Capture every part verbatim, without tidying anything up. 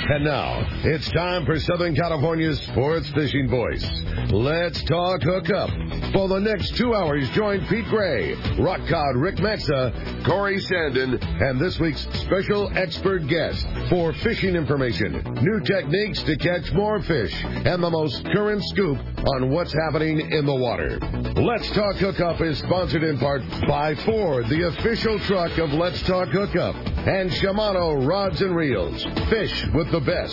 And now, it's time for Southern California's sports fishing voice. Let's talk hookup. For the next two hours, join Pete Gray, Rock Cod Rick Matza, Corey Sandin, and this week's special expert guest for fishing information, new techniques to catch more fish, and the most current scoop on what's happening in the water. Let's Talk Hookup is sponsored in part by Ford, the official truck of Let's Talk Hookup, and Shimano Rods and Reels. Fish with the best.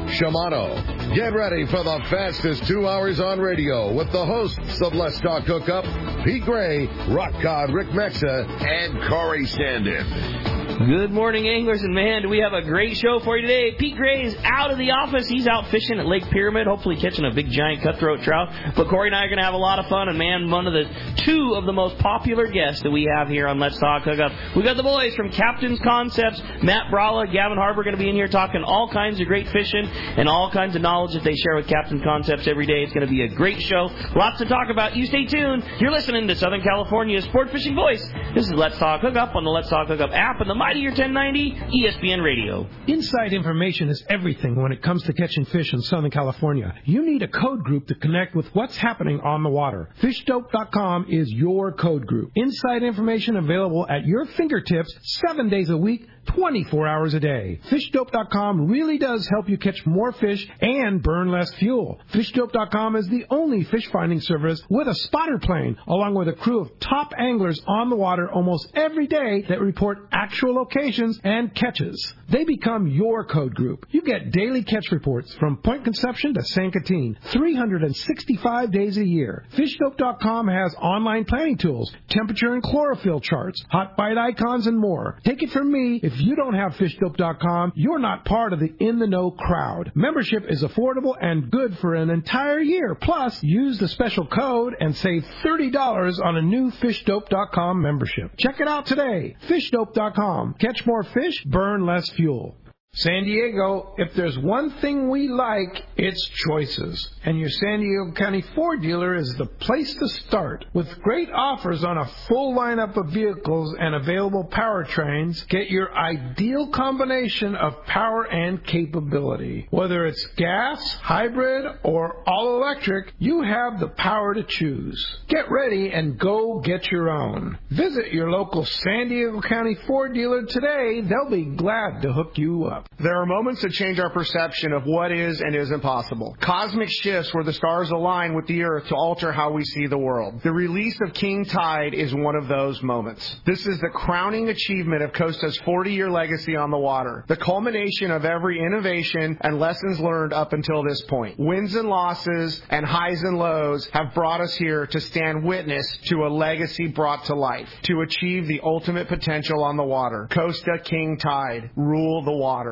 Shimano. Get ready for the fastest two hours on radio with the hosts of Let's Talk Hookup, Pete Gray, Rock Cod Rick Mexa, and Corey Sandin. Good morning, anglers, and man, do we have a great show for you today. Pete Gray is out of the office. He's out fishing at Lake Pyramid, hopefully catching a big, giant cutthroat trout. But Corey and I are going to have a lot of fun, and man, one of the two of the most popular guests that we have here on Let's Talk Hookup. We got the boys from Captain's Concepts, Matt Bralla, Gavin Harper, going to be in here talking all kinds of great fishing and all kinds of knowledge that they share with Captain's Concepts every day. It's going to be a great show. Lots to talk about. You stay tuned. You're listening to Southern California's sport fishing voice. This is Let's Talk Hookup on the Let's Talk Hookup app and the Mightier ten ninety E S P N Radio. Inside information is everything when it comes to catching fish in Southern California. You need a code group to connect with what's happening on the water. fish dope dot com is your code group. Inside information available at your fingertips seven days a week, twenty-four hours a day. fish dope dot com really does help you catch more fish and burn less fuel. fish dope dot com is the only fish finding service with a spotter plane, along with a crew of top anglers on the water almost every day that report actual locations and catches. They become your code group. You get daily catch reports from Point Conception to San Catine, three hundred sixty-five days a year. fish dope dot com has online planning tools, temperature and chlorophyll charts, hot bite icons, and more. Take it from me, if you don't have fish dope dot com, you're not part of the in-the-know crowd. Membership is affordable and good for an entire year. Plus, use the special code and save thirty dollars on a new fish dope dot com membership. Check it out today. fish dope dot com. Catch more fish, burn less fuel. San Diego, if there's one thing we like, it's choices. And your San Diego County Ford dealer is the place to start. With great offers on a full lineup of vehicles and available powertrains, get your ideal combination of power and capability. Whether it's gas, hybrid, or all-electric, you have the power to choose. Get ready and go get your own. Visit your local San Diego County Ford dealer today. They'll be glad to hook you up. There are moments that change our perception of what is and isn't possible. Cosmic shifts where the stars align with the earth to alter how we see the world. The release of King Tide is one of those moments. This is the crowning achievement of Costa's forty-year legacy on the water. The culmination of every innovation and lessons learned up until this point. Wins and losses and highs and lows have brought us here to stand witness to a legacy brought to life. To achieve the ultimate potential on the water. Costa King Tide. Rule the water.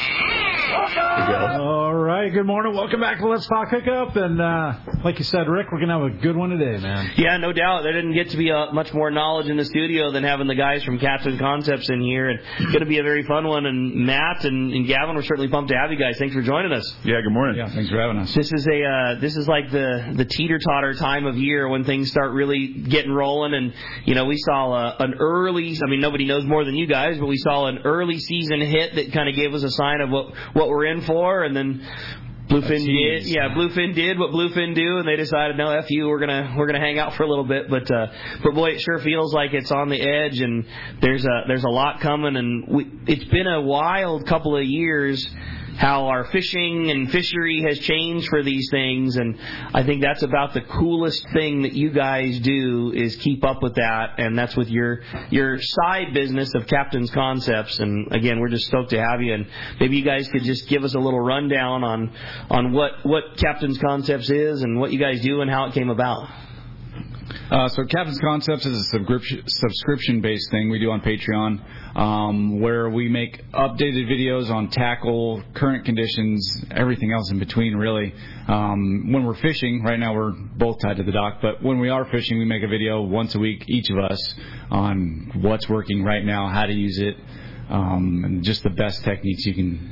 All right, good morning. Welcome back to Let's Talk Hookup. And uh, like you said, Rick, we're going to have a good one today, man. Yeah, no doubt. There didn't get to be uh, much more knowledge in the studio than having the guys from Captain Concepts in here. And it's going to be a very fun one. And Matt and, and Gavin, we're certainly pumped to have you guys. Thanks for joining us. Yeah, good morning. Yeah, thanks for having us. This is a uh, this is like the, the teeter-totter time of year when things start really getting rolling. And, you know, we saw uh, an early, I mean, nobody knows more than you guys, but we saw an early season hit that kind of gave us a sign of what, what we're in for. And then Bluefin did, yeah, Bluefin did what Bluefin do, and they decided, no, F you, we're gonna we're gonna hang out for a little bit. But uh, but boy, it sure feels like it's on the edge, and there's a there's a lot coming, and we, it's been a wild couple of years. How our fishing and fishery has changed for these things, and I think that's about the coolest thing that you guys do is keep up with that, and that's with your your side business of Captain's Concepts. And again, we're just stoked to have you, and maybe you guys could just give us a little rundown on on what what Captain's Concepts is and what you guys do and how it came about. Uh, so Captain's Concepts is a subscription, subscription-based thing we do on Patreon, um, where we make updated videos on tackle, current conditions, everything else in between, really. Um, when we're fishing, right now we're both tied to the dock, but when we are fishing, we make a video once a week, each of us, on what's working right now, how to use it, um, and just the best techniques you can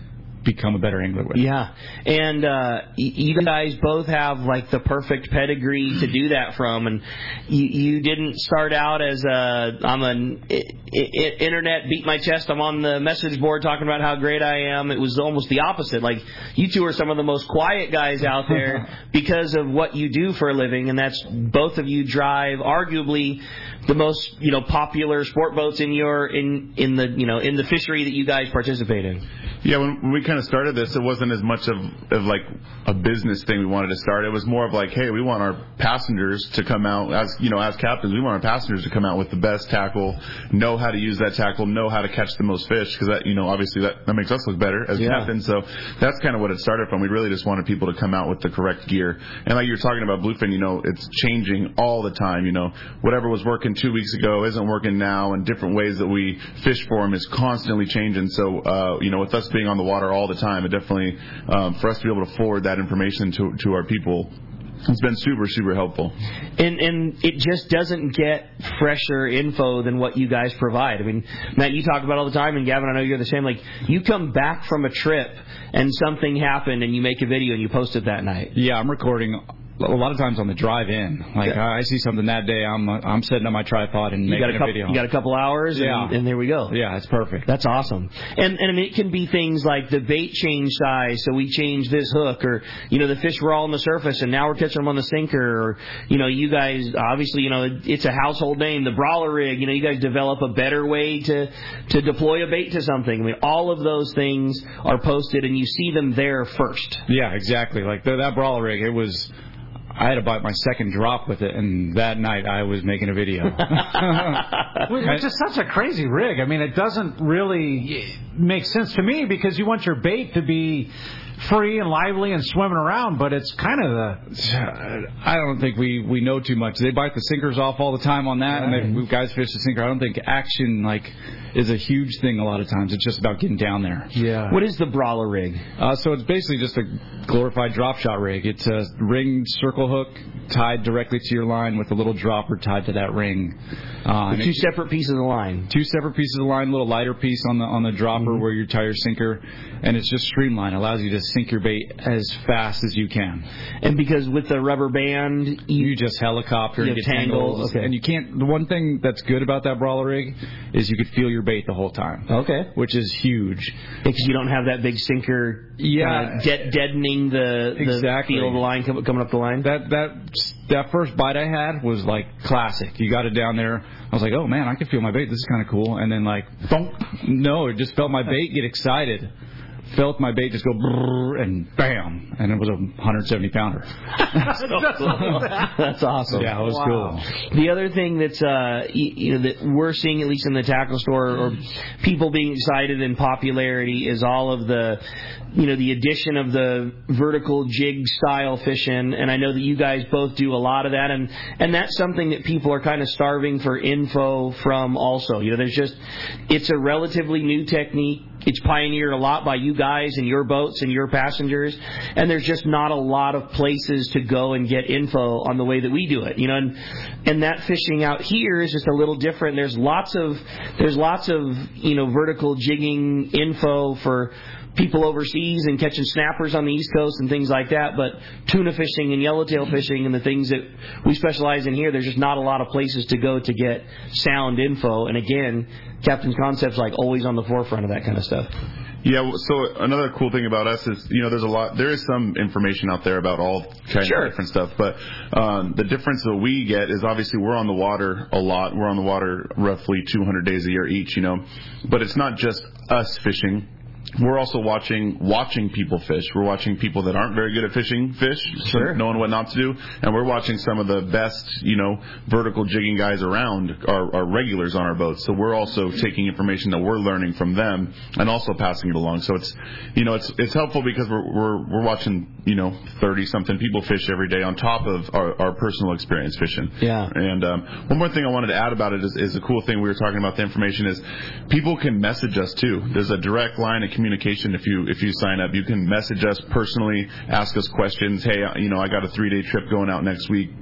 become a better angler with. Yeah, and uh, you guys both have like the perfect pedigree to do that from, and you, you didn't start out as a I'm an I, I, internet beat my chest. I'm on the message board talking about how great I am. It was almost the opposite. Like you two are some of the most quiet guys out there because of what you do for a living, and that's both of you drive arguably the most you know popular sport boats in your in in the you know in the fishery that you guys participate in. Yeah, when, when we kind of started this, it wasn't as much of, of like a business thing we wanted to start. It was more of like, hey, we want our passengers to come out as you know, as captains, we want our passengers to come out with the best tackle, know how to use that tackle, know how to catch the most fish, because that you know obviously that, that makes us look better as yeah. captains. So that's kind of what it started from. We really just wanted people to come out with the correct gear. And like you're talking about bluefin, you know, it's changing all the time. You know, whatever was working two weeks ago isn't working now, and different ways that we fish for them is constantly changing. So uh, you know, with us being on the water all the time, it definitely um, for us to be able to forward that information to to our people, it's been super super helpful. And and it just doesn't get fresher info than what you guys provide. I mean, Matt, you talk about it all the time, and Gavin, I know you're the same. Like you come back from a trip and something happened, and you make a video and you post it that night. Yeah, I'm recording a lot of times on the drive in. Like yeah. I see something that day, I'm uh, I'm setting up my tripod and you making got a, couple, a video. You got a couple hours, yeah. and, and there we go. Yeah, it's perfect. That's awesome. And and I mean, it can be things like the bait change size, so we change this hook, or you know the fish were all on the surface and now we're catching them on the sinker, or you know you guys obviously you know it's a household name, the Brawler rig. You know you guys develop a better way to to deploy a bait to something. I mean, all of those things are posted and you see them there first. Yeah, exactly. Like the, that Brawler rig, it was. I had to bite my second drop with it, and that night I was making a video. Which is such a crazy rig. I mean, it doesn't really make sense to me because you want your bait to be free and lively and swimming around, but it's kind of the... I don't think we, we know too much. They bite the sinkers off all the time on that, right. and they, guys fish the sinker. I don't think action, like... is a huge thing a lot of times. It's just about getting down there. Yeah. What is the Brawler rig? Uh, so it's basically just a glorified drop shot rig. It's a ringed circle hook tied directly to your line with a little dropper tied to that ring. Uh, two separate pieces of line. Two separate pieces of line, a little lighter piece on the on the dropper mm-hmm. where you tie your sinker, and it's just streamlined. It allows you to sink your bait as fast as you can. And because with the rubber band, you, you just helicopter you and get tangled. tangles. Okay. And you can't. The one thing that's good about that Brawler rig is you could feel your bait the whole time. Okay. Which is huge. Because you don't have that big sinker yeah. uh, de- deadening the, the exactly. feel of the line coming up the line. That that that first bite I had was like classic. You got it down there. I was like, oh man, I can feel my bait. This is kind of cool. And then like, thunk. No, it just felt my bait get excited. Felt my bait just go brrr, and bam, and it was a one hundred seventy pounder. That's, cool. That's awesome. Yeah, it was wow. cool. The other thing that's uh, you, you know that we're seeing at least in the tackle store, or people being excited in popularity, is all of the you know the addition of the vertical jig style fishing, and I know that you guys both do a lot of that, and and that's something that people are kind of starving for info from. Also, you know, there's just it's a relatively new technique. It's pioneered a lot by you guys and your boats and your passengers, and there's just not a lot of places to go and get info on the way that we do it, you know. And, and that fishing out here is just a little different. There's lots of there's lots of you know vertical jigging info for people overseas and catching snappers on the East Coast and things like that, but tuna fishing and yellowtail fishing and the things that we specialize in here, there's just not a lot of places to go to get sound info. And again, Captain's Concept's like always on the forefront of that kind of stuff. Yeah, so another cool thing about us is, you know, there's a lot, there is some information out there about all kinds sure. of different stuff, but um, the difference that we get is obviously we're on the water a lot. We're on the water roughly two hundred days a year each, you know, but it's not just us fishing. We're also watching watching people fish. We're watching people that aren't very good at fishing fish, sure. knowing what not to do, and we're watching some of the best, you know, vertical jigging guys around, our, our regulars on our boats. So we're also taking information that we're learning from them and also passing it along. So it's, you know, it's it's helpful because we're we're we're watching, you know, thirty something people fish every day on top of our, our personal experience fishing. Yeah. And um, one more thing I wanted to add about it is, is a cool thing we were talking about the information is people can message us too. There's a direct line of communication if you if you sign up. You can message us personally, ask us questions. Hey, you know, I got a three day trip going out next week.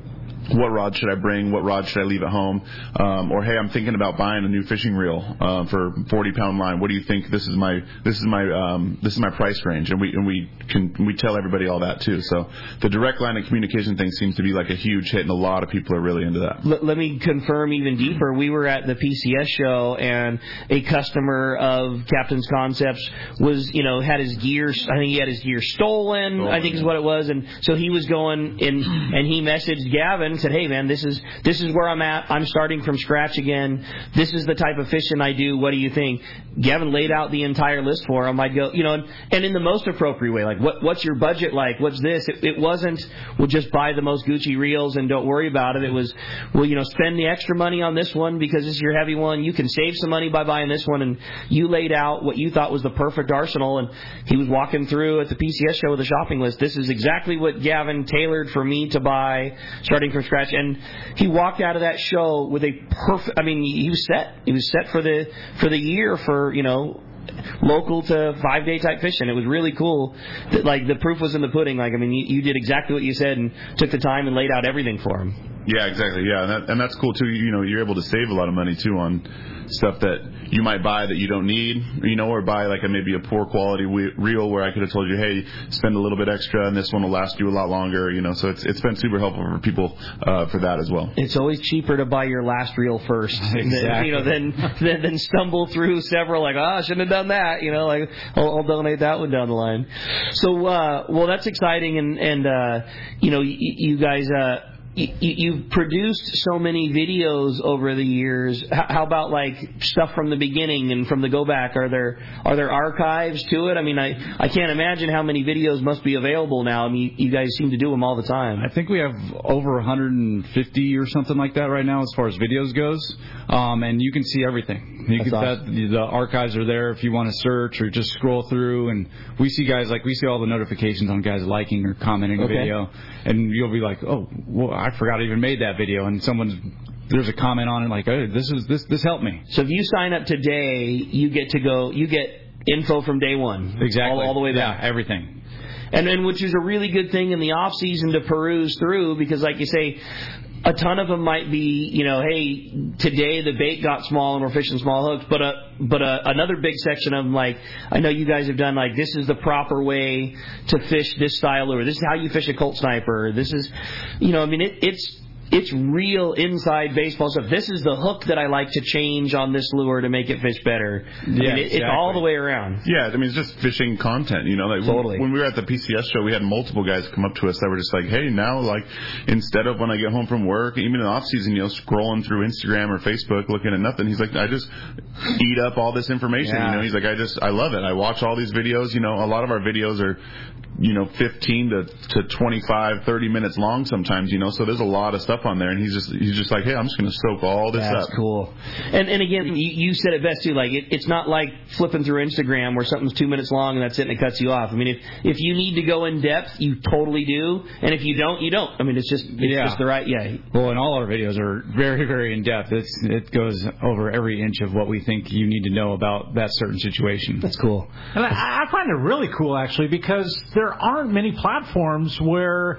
what rod should I bring? What rod should I leave at home? Um, or hey, I'm thinking about buying a new fishing reel uh, for forty pound line. What do you think? This is my this is my um, this is my price range, and we and we can we tell everybody all that too. So the direct line of communication thing seems to be like a huge hit, and a lot of people are really into that. Let, let me confirm even deeper. We were at the P C S show, and a customer of Captain's Concepts was, you know, had his gear. I think he had his gear stolen. Oh, I think yeah. is what it was, and so he was going in, and he messaged Gavin and said, "Hey man, this is this is where I'm at. I'm starting from scratch again. This is the type of fishing I do. What do you think?" Gavin laid out the entire list for him. I'd go, you know, and, and in the most appropriate way, like, what what's your budget like? What's this? It, it wasn't, we'll just buy the most Gucci reels and don't worry about it. It was, well, you know, spend the extra money on this one because this is your heavy one. You can save some money by buying this one. And you laid out what you thought was the perfect arsenal. And he was walking through at the P C S show with a shopping list. This is exactly what Gavin tailored for me to buy, starting from scratch. And he walked out of that show with a perfect, I mean, he was set. He was set for the for the year for, you know, local to five day type fishing. It was really cool. That, like, the proof was in the pudding. Like, I mean, you, you did exactly what you said and took the time and laid out everything for him. Yeah, exactly. Yeah, and, that, and that's cool too. You know, you're able to save a lot of money too on stuff that you might buy that you don't need, you know, or buy like a maybe a poor quality reel where I could have told you, hey, spend a little bit extra and this one will last you a lot longer, you know. So it's it's been super helpful for people uh, for that as well. It's always cheaper to buy your last reel first, exactly. than, you know, than, than than stumble through several like, oh, I shouldn't have done that, you know, like I'll, I'll donate that one down the line. So, uh, well, that's exciting, and and uh, you know, you, you guys. Uh, You, you've produced so many videos over the years. How about like stuff from the beginning and from the go back? Are there are there archives to it? I mean, I, I can't imagine how many videos must be available now. I mean, you guys seem to do them all the time. I think we have over one hundred fifty or something like that right now as far as videos goes, um, and you can see everything. You That's can, awesome. that, the archives are there if you want to search or just scroll through, and we see guys like we see all the notifications on guys liking or commenting Okay. a video, and you'll be like, oh, well, I forgot I even made that video, and someone's there's a comment on it like, oh, this is this this helped me. So if you sign up today, you get to go. You get info from day one. Exactly. All, all the way back. Yeah, everything. And then, which is a really good thing in the off season to peruse through, because like you say, a ton of them might be, you know, hey, today the bait got small and we're fishing small hooks, but a, but a, another big section of them, like, I know you guys have done, like, this is the proper way to fish this style lure. This is how you fish a Colt Sniper. This is, you know, I mean, it, it's, it's real inside baseball stuff. This is the hook that I like to change on this lure to make it fish better. I Yeah, mean, it, exactly. It's all the way around. Yeah, I mean, it's just fishing content, you know. Like Totally. When, when we were at the P C S show, we had multiple guys come up to us that were just like, hey, now, like, instead of when I get home from work, even in the off season, you know, scrolling through Instagram or Facebook looking at nothing, he's like, I just eat up all this information, Yeah. you know. He's like, I just, I love it. I watch all these videos, you know. A lot of our videos are, you know, fifteen to, to twenty-five, thirty minutes long sometimes, you know. So there's a lot of stuff on there, and he's just, he's just like, hey, I'm just going to soak all this That's up. cool. And and again, you, you said it best too. Like it, it's not like flipping through Instagram where something's two minutes long and that's it and it cuts you off. I mean, if if you need to go in depth, you totally do. And if you don't, you don't. I mean, it's just it's Yeah. just the right. Yeah. Well, and all our videos are very, very in depth. It's it goes over every inch of what we think you need to know about that certain situation. That's cool. And I, I find it really cool, actually, because there aren't many platforms where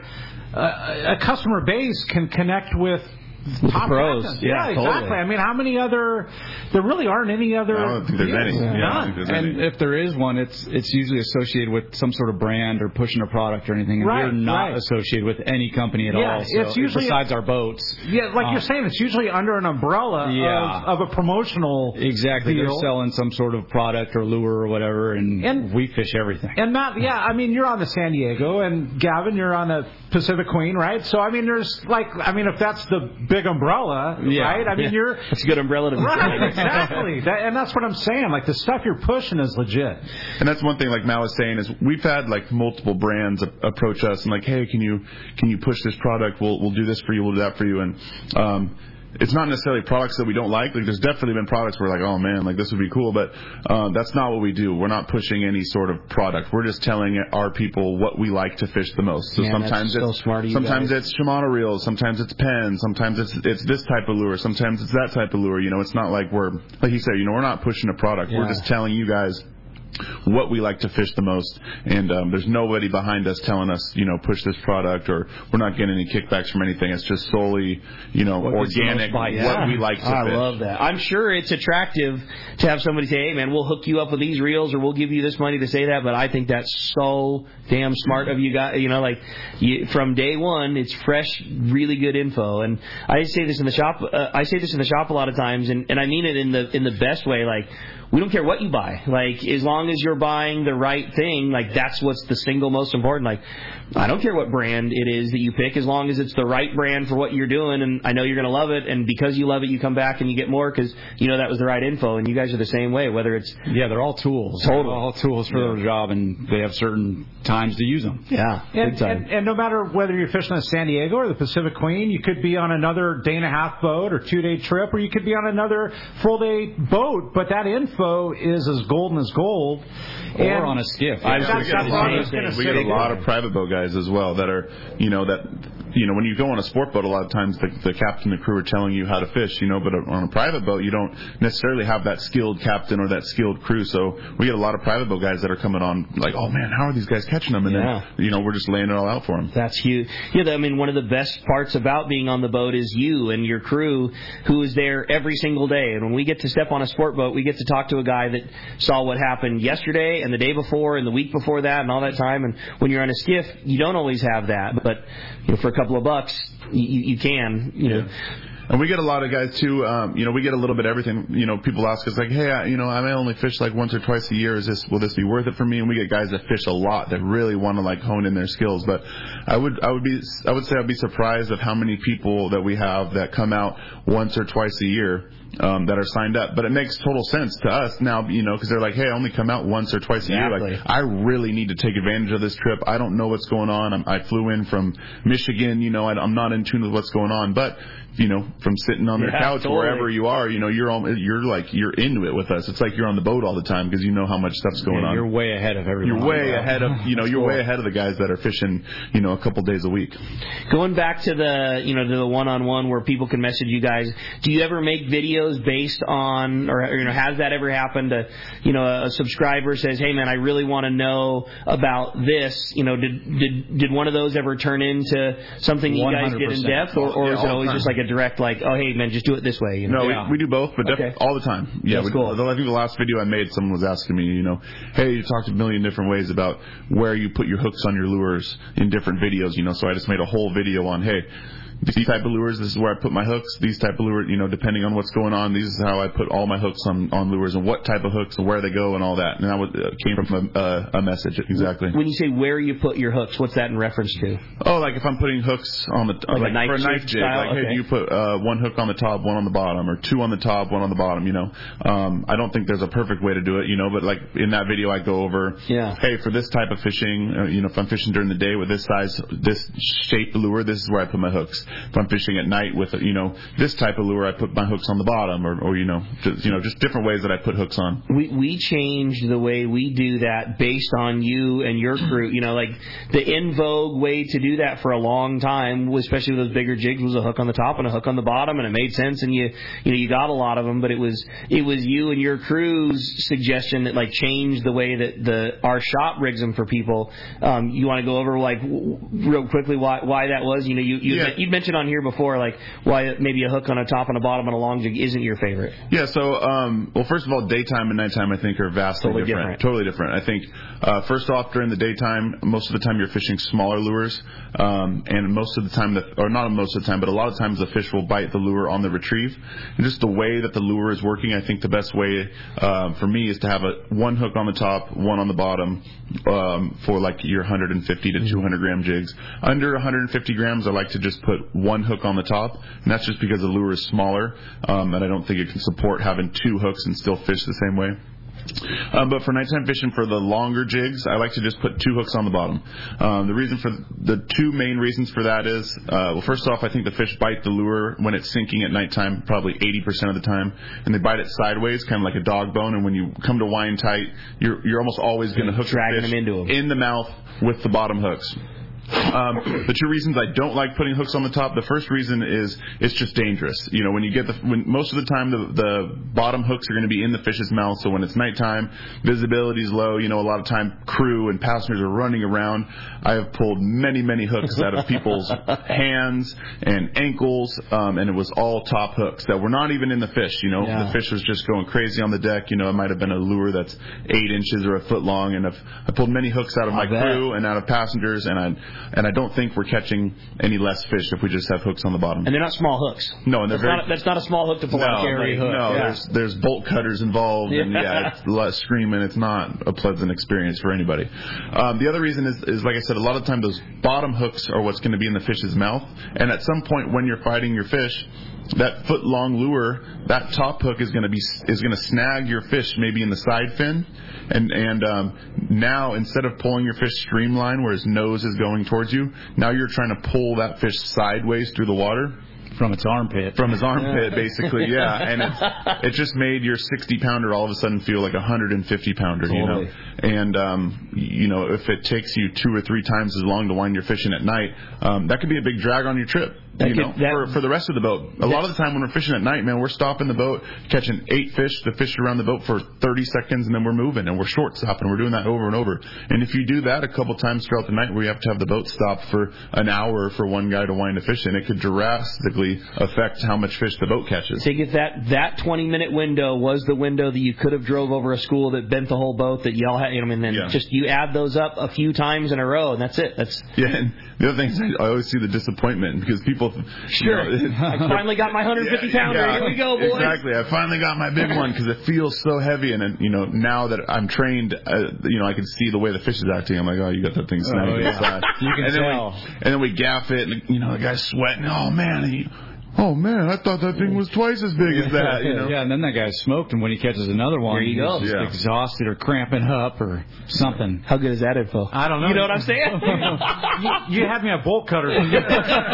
uh, a customer base can connect with With top the pros. captains. Yeah, Yeah, exactly. totally. I mean, how many other? There really aren't any other. I don't think there's any. deals. Yeah, I don't None. think there's And any. if there is one, it's it's usually associated with some sort of brand or pushing a product or anything. And Right, we're not right. associated with any company at Yeah, all. So it's usually- besides our boats. Yeah, like Um, you're saying, it's usually under an umbrella Yeah. of, of a promotional Exactly. deal. They're selling some sort of product or lure or whatever, and, And- we fish everything. And not, yeah, I mean, you're on the San Diego, and Gavin, you're on the Pacific Queen, right? So, I mean, there's like, I mean, if that's the big umbrella, Yeah, right? I mean, yeah. you're. That's a good umbrella to Right, exactly. That, and that's what I'm saying. Like, the stuff you're pushing is legit. And that's one thing, like Mal was saying, is we've had like multiple brands a- approach us and like, hey, can you can you push this product? We'll we'll do this for you. We'll do that for you. And um, it's not necessarily products that we don't like. Like, there's definitely been products where like, oh man, like this would be cool. But uh, that's not what we do. We're not pushing any sort of product. We're just telling our people what we like to fish the most. So Man, sometimes that's so it's smart of you sometimes guys. it's Shimano reels. Sometimes it's Penn. Sometimes it's it's this type of lure. Sometimes it's that type of lure. You know, it's not like we're like you said. You know, we're not pushing a product. We're Yeah. just telling you guys what we like to fish the most, and um, there's nobody behind us telling us, you know, push this product, or we're not getting any kickbacks from anything. It's just solely, you know, what organic, what yeah. we like to I fish. I love that. I'm sure it's attractive to have somebody say, hey, man, we'll hook you up with these reels, or we'll give you this money to say that, but I think that's so damn smart of you guys. You know, like, you, from day one, it's fresh, really good info. And I say this in the shop, uh, I say this in the shop a lot of times, and, and I mean it in the in the best way, like, we don't care what you buy. Like, as long as you're buying the right thing, like, that's what's the single most important. Like, I don't care what brand it is that you pick, as long as it's the right brand for what you're doing, and I know you're going to love it, and because you love it, you come back and you get more because you know that was the right info, and you guys are the same way, whether it's... Yeah, they're all tools. Totally. They're all tools for yeah. their job, and they have certain times to use them. Yeah, and, big time. And, and no matter whether you're fishing in San Diego or the Pacific Queen, you could be on another day-and-a-half boat or two-day trip, or you could be on another full-day boat, but that info is as golden as gold. Or and on a skiff. Yeah, that's, we get, that's a lot, of, we get a lot of private boat guys as well that are, you know, that, you know, when you go on a sport boat, a lot of times the, the captain and the crew are telling you how to fish, you know, but on a private boat, you don't necessarily have that skilled captain or that skilled crew. So we get a lot of private boat guys that are coming on like, oh man, how are these guys catching them? And yeah. then, you know, we're just laying it all out for them. That's huge. Yeah, I mean, one of the best parts about being on the boat is you and your crew who is there every single day. And when we get to step on a sport boat, we get to talk to a guy that saw what happened yesterday and the day before and the week before that and all that time. And when you're on a skiff, you don't always have that. But you know, for a couple of bucks, you, you can, you know. Yeah. And we get a lot of guys too. Um, you know, we get a little bit of everything. You know, people ask us like, "Hey, I, you know, I may only fish like once or twice a year. Is this will this be worth it for me?" And we get guys that fish a lot that really want to like hone in their skills. But I would, I would be, I would say I'd be surprised of how many people that we have that come out once or twice a year. Um, that are signed up, but it makes total sense to us now, you know, because they're like, hey, I only come out once or twice a exactly. year. Like, I really need to take advantage of this trip. I don't know what's going on. I'm, I flew in from Michigan, you know, I, I'm not in tune with what's going on, but you know, from sitting on their yeah, couch totally. wherever you are, you know, you're all, you're like you're into it with us. It's like you're on the boat all the time because you know how much stuff's going yeah, on. You're way ahead of everyone. You're way ahead of you know That's you're cool. way ahead of the guys that are fishing, you know, a couple days a week. Going back to the you know to the one-on-one where people can message you guys, do you ever make videos based on, or you know, has that ever happened? To, you know, a, a subscriber says, hey man, I really want to know about this. You know, did did did one of those ever turn into something you guys did in depth, or, or yeah, is it always time. just like a direct like, oh hey man, just do it this way? You know? No, Yeah. we, we do both, but Okay. def- all the time. Yeah, That's we, cool. I think the last video I made, someone was asking me, you know, hey, you talked a million different ways about where you put your hooks on your lures in different videos, you know, so I just made a whole video on, hey, these type of lures, this is where I put my hooks. These type of lures, you know, depending on what's going on, this is how I put all my hooks on, on lures and what type of hooks and where they go and all that. And that was, uh, came from a, uh, a message, exactly. When you say where you put your hooks, what's that in reference to? Oh, like if I'm putting hooks on the Like like, a knife for a jig knife jig, style? like Okay. hey, do you put uh, one hook on the top, one on the bottom, or two on the top, one on the bottom? You know, um, I don't think there's a perfect way to do it. You know, but like in that video, I go over, Yeah. hey, for this type of fishing, uh, you know, if I'm fishing during the day with this size, this shaped lure, this is where I put my hooks. If I'm fishing at night with you know this type of lure, I put my hooks on the bottom, or, or you know, just, you know, just different ways that I put hooks on. We we changed the way we do that based on you and your crew. You know, like the in vogue way to do that for a long time, especially with those bigger jigs, was a hook on the top and a hook on the bottom, and it made sense. And you you know you got a lot of them, but it was it was you and your crew's suggestion that like changed the way that the our shop rigs them for people. Um, you want to go over like w- real quickly why why that was? You know, you you Yeah. you'd mentioned on here before like why maybe a hook on a top and a bottom and a long jig isn't your favorite. Yeah, so, um, well, first of all, daytime and nighttime, I think, are vastly Totally different. different. Totally different. I think, uh, first off, during the daytime, most of the time you're fishing smaller lures, um, and most of the time, the, or not most of the time, but a lot of times the fish will bite the lure on the retrieve. And just the way that the lure is working, I think the best way, uh, for me is to have a one hook on the top, one on the bottom, um, for like your one hundred fifty to two hundred gram jigs. Under one hundred fifty grams, I like to just put one hook on the top, and that's just because the lure is smaller, um, and I don't think it can support having two hooks and still fish the same way. Um, but for nighttime fishing, for the longer jigs, I like to just put two hooks on the bottom. Um, the reason for the two main reasons for that is, uh, well, first off, I think the fish bite the lure when it's sinking at nighttime, probably eighty percent of the time, and they bite it sideways, kind of like a dog bone. And when you come to wind tight, you're you're almost always going to hook Dragging the fish them into them. in the mouth with the bottom hooks. Um, the two reasons I don't like putting hooks on the top, the first reason is it's just dangerous. You know, when you get the, when most of the time the, the bottom hooks are going to be in the fish's mouth, so when it's nighttime, visibility is low. You know, a lot of time crew and passengers are running around. I have pulled many, many hooks out of people's hands and ankles, um, and it was all top hooks that were not even in the fish. You know, yeah. The fish was just going crazy on the deck. You know, it might have been a lure that's eight inches or a foot long, and I've, I pulled many hooks out of my crew and out of passengers, and I and I don't think we're catching any less fish if we just have hooks on the bottom. And they're not small hooks. No, and they're that's very. Not a, that's not a small hook to pull no, out a carry hook. No, yeah. there's there's bolt cutters involved, yeah. and yeah, it's a lot of screaming. It's not a pleasant experience for anybody. Um, the other reason is, is, like I said, a lot of times those bottom hooks are what's going to be in the fish's mouth, and at some point when you're fighting your fish, that foot long lure, that top hook is going to be is going to snag your fish maybe in the side fin, and and um, now instead of pulling your fish streamline where his nose is going towards you, now you're trying to pull that fish sideways through the water. From its armpit. From his armpit, yeah. basically, yeah. And it's, it just made your sixty pounder all of a sudden feel like a one hundred fifty pounder, totally. You know. And, um, you know, if it takes you two or three times as long to wind your fish in at night, um, that could be a big drag on your trip. That you could, know, that, for, for the rest of the boat. A lot of the time when we're fishing at night, man, we're stopping the boat, catching eight fish, the fish around the boat for thirty seconds, and then we're moving, and we're short stopping. We're doing that over and over. And if you do that a couple times throughout the night where you have to have the boat stopped for an hour for one guy to wind a fish in, it could drastically affect how much fish the boat catches. Think if that that twenty-minute window was the window that you could have drove over a school that bent the whole boat, that y'all had, you know, and then yeah. just you add those up a few times in a row, and that's it. That's yeah. And the other thing is I always see the disappointment because people. Sure. You know, I finally got my one hundred fifty pounder. Yeah, yeah, here we go, boys. Exactly. I finally got my big one because it feels so heavy, and then, you know, now that I'm trained, uh, you know, I can see the way the fish is acting. I'm like, oh, you got that thing snagged oh, yeah. inside. You can and tell. Then we, and then we gaff it, and you know, the guy's sweating. Oh man. And he, Oh man, I thought that thing was twice as big as that. You know? Yeah, and then that guy smoked, and when he catches another one, he's just yeah. exhausted or cramping up or something. How good is that info? I don't know. You know what I'm saying? you, you had me at bolt cutters. We'll leave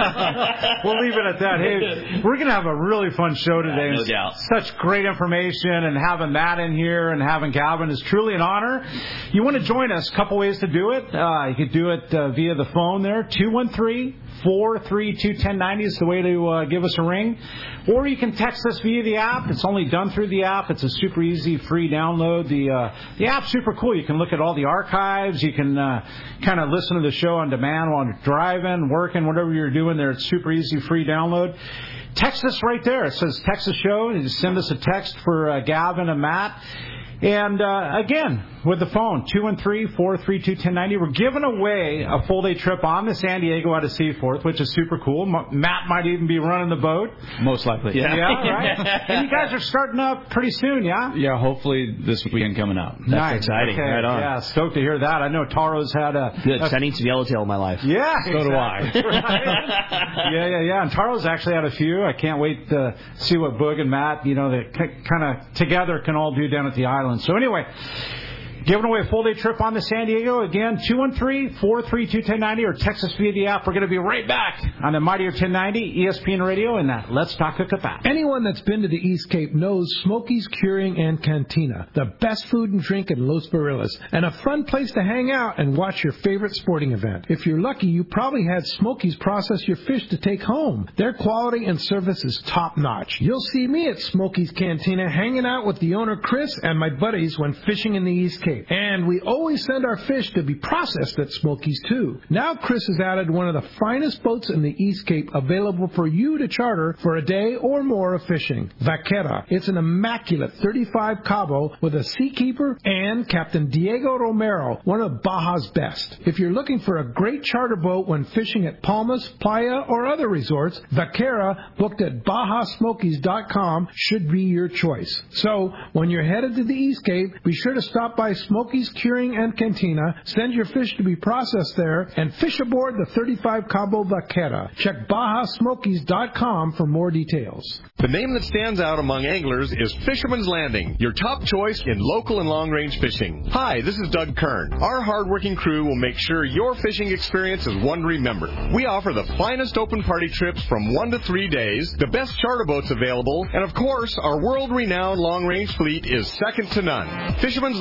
it at that. Hey, we're gonna have a really fun show today. No doubt. Such great information, and having Matt in here and having Gavin is truly an honor. You want to join us? A couple ways to do it. Uh, you could do it uh, via the phone there, two one three, four three two, one oh nine oh is the way to uh, give us a ring. Or you can text us via the app. It's only done through the app. It's a super easy, free download. The uh, the app's super cool. You can look at all the archives. You can uh, kind of listen to the show on demand while you're driving, working, whatever you're doing there. It's super easy, free download. Text us right there. It says text the show. You just send us a text for uh, Gavin and Matt. And, uh, again, with the phone, two one three, four three two, one oh nine oh. We're giving away a full-day trip on the San Diego out of Seaforth, which is super cool. M- Matt might even be running the boat. Most likely. Yeah, yeah right? And you guys are starting up pretty soon, yeah? Yeah, hopefully this weekend coming up. That's nice. exciting. Okay. Right on. Yeah, stoked to hear that. I know Taro's had a... Good. A, I need some yellowtail in my life. Yeah, So exactly. do I. Right? Yeah, yeah, yeah. And Taro's actually had a few. I can't wait to see what Boog and Matt, you know, they kind of together can all do down at the island. So anyway... Giving away a full-day trip on to San Diego. Again, two one three, four three two, one oh nine oh or text us via the app. We're going to be right back on the Mightier ten ninety E S P N Radio and that Let's Talk Hookup app. Anyone that's been to the East Cape knows Smokey's Curing and Cantina, the best food and drink in Los Barriles, and a fun place to hang out and watch your favorite sporting event. If you're lucky, you probably had Smokey's process your fish to take home. Their quality and service is top-notch. You'll see me at Smokey's Cantina hanging out with the owner, Chris, and my buddies when fishing in the East Cape. And we always send our fish to be processed at Smokey's, too. Now Chris has added one of the finest boats in the East Cape available for you to charter for a day or more of fishing. Vaquera. It's an immaculate thirty-five Cabo with a seakeeper and Captain Diego Romero, one of Baja's best. If you're looking for a great charter boat when fishing at Palmas, Playa, or other resorts, Vaquera, booked at Baja Smokies dot com, should be your choice. So, when you're headed to the East Cape, be sure to stop by Smokey's Curing and Cantina, send your fish to be processed there, and fish aboard the thirty-five Cabo Vaquera. Check Baja Smokies dot com for more details. The name that stands out among anglers is Fisherman's Landing, your top choice in local and long-range fishing. Hi, this is Doug Kern. Our hard-working crew will make sure your fishing experience is one to remember. We offer the finest open party trips from one to three days, the best charter boats available, and of course, our world-renowned long-range fleet is second to none. Fisherman's Landing is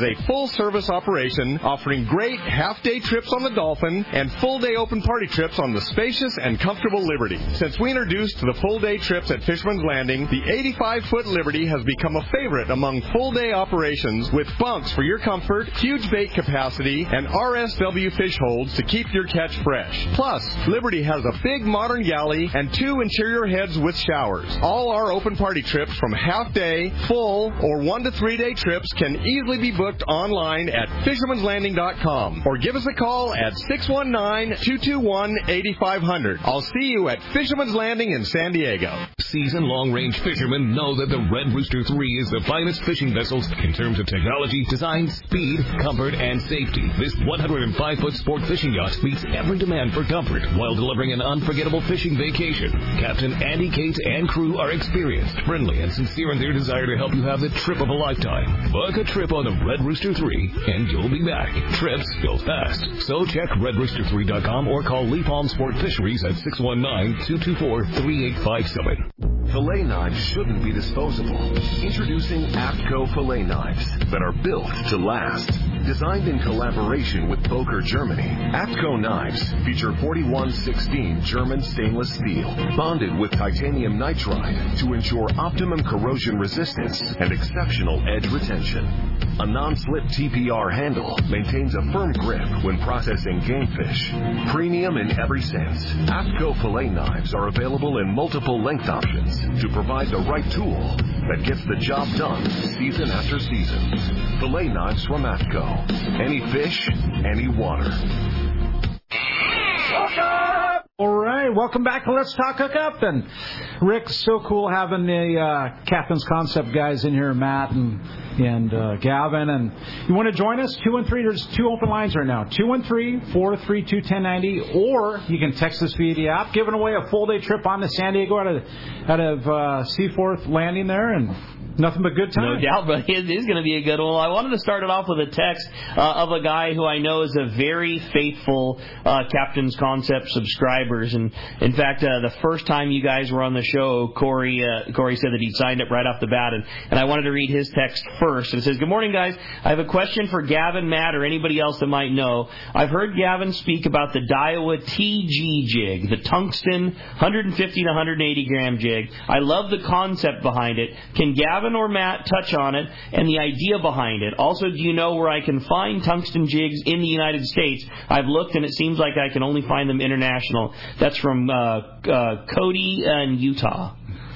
a full-service operation offering great half-day trips on the Dolphin and full-day open party trips on the spacious and comfortable Liberty. Since we introduced the full-day trips at Fisherman's Landing, the eighty-five foot Liberty has become a favorite among full-day operations with bunks for your comfort, huge bait capacity, and R S W fish holds to keep your catch fresh. Plus, Liberty has a big modern galley and two interior heads with showers. All our open party trips from half-day, full, or one to three-day trips can easily be booked online at fishermans landing dot com or give us a call at six one nine, two two one, eight five zero zero. I'll see you at Fisherman's Landing in San Diego. Seasoned long-range fishermen know that the Red Rooster three is the finest fishing vessels in terms of technology, design, speed, comfort, and safety. This one hundred five foot sport fishing yacht meets every demand for comfort while delivering an unforgettable fishing vacation. Captain Andy Cates and crew are experienced, friendly, and sincere in their desire to help you have the trip of a lifetime. Book a trip on the Red Rooster three, and you'll be back. Trips go fast. So check red rooster three dot com or call Lee Palm Sport Fisheries at six one nine, two two four, three eight five seven. Fillet knives shouldn't be disposable. Introducing APCO fillet knives that are built to last. Designed in collaboration with Boker, Germany, APCO knives feature forty-one sixteen German stainless steel, bonded with titanium nitride to ensure optimum corrosion resistance and exceptional edge retention. A non-slip T P R handle maintains a firm grip when processing game fish. Premium in every sense, APCO fillet knives are available in multiple length options to provide the right tool that gets the job done season after season. Fillet knives from APCO. Any fish, any water. All right, welcome back to Let's Talk Hookup. And Rick, so cool having the uh, Captain's Concept guys in here, Matt and and uh, Gavin. And you want to join us? two one three, there's two open lines right now. two one three, four three two, one zero nine zero. Or you can text us via the app, giving away a full day trip on to San Diego out of, out of uh, Seaforth Landing there. And nothing but good time. No doubt, but it is going to be a good one. I wanted to start it off with a text uh, of a guy who I know is a very faithful uh, Captain's Concept subscribers. And in fact, uh, the first time you guys were on the show, Corey uh, Corey said that he'd signed up right off the bat. And, and I wanted to read his text first. And it says, "Good morning, guys. I have a question for Gavin, Matt, or anybody else that might know. I've heard Gavin speak about the Daiwa T G jig, the tungsten one fifty to one eighty gram jig. I love the concept behind it. Can Gavin or Matt touch on it and the idea behind it? Also, do you know where I can find tungsten jigs in the United States? I've looked and it seems like I can only find them international." That's from uh, uh, Cody in Utah.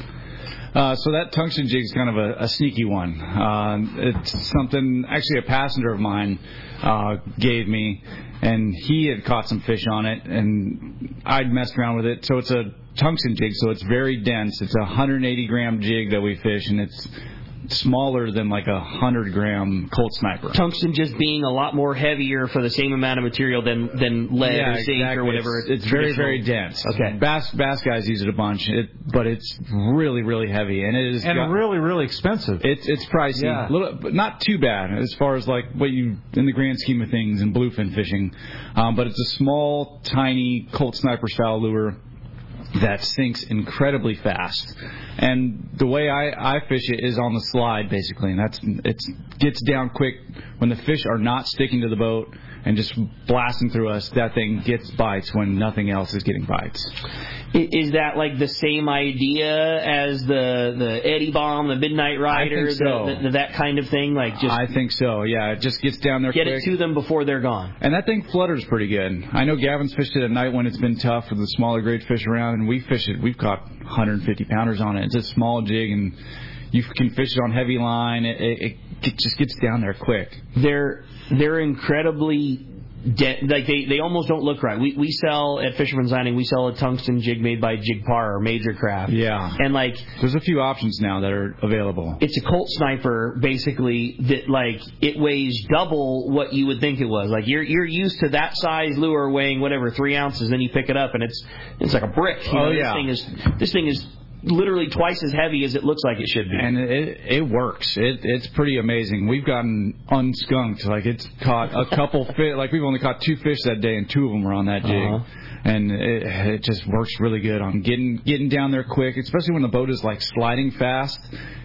Uh, so that tungsten jig is kind of a, a sneaky one. Uh, it's something actually a passenger of mine uh, gave me, and he had caught some fish on it, and I'd messed around with it. So it's a tungsten jig, so it's very dense. It's a one eighty gram jig that we fish, and it's smaller than like a one hundred gram Colt Sniper. Tungsten just being a lot more heavier for the same amount of material than, than lead yeah, or zinc exactly. or whatever. It's, it's very, very dense. Okay. Bass bass guys use it a bunch, it, but it's really, really heavy. And it is and got, really, really expensive. It's it's pricey. Yeah. Little, but not too bad as far as like what you, in the grand scheme of things, in bluefin fishing. Um, but it's a small, tiny Colt Sniper style lure that sinks incredibly fast. And the way I, I fish it is on the slide, basically, and that's it gets down quick when the fish are not sticking to the boat and just blasting through us. That thing gets bites when nothing else is getting bites. Is that like the same idea as the the Eddie Bomb, the Midnight Rider, I think so. the, the, that kind of thing? Like just I think so. Yeah, it just gets down there get quick. it to them before they're gone. And that thing flutters pretty good. I know Gavin's fished it at night when it's been tough with the smaller grade fish around, and we fish it. We've caught one hundred fifty pounders on it. It's a small jig, and you can fish it on heavy line. It, it, it just gets down there quick. They're they're incredibly. De- like they, they almost don't look right. We we sell at Fisherman's Landing. We sell a tungsten jig made by Jigpar or Major Craft. Yeah, and like there's a few options now that are available. It's a Colt Sniper basically that like it weighs double what you would think it was. Like you're you're used to that size lure weighing whatever three ounces, then you pick it up and it's it's like a brick. You oh know, yeah, this thing is this thing is. literally twice as heavy as it looks like it should be. And it it works. It it's pretty amazing. We've gotten unskunked. Like it's caught a couple fish. Like we've only caught two fish that day, and two of them were on that jig. Uh-huh. And it, it just works really good on getting getting down there quick, especially when the boat is like sliding fast.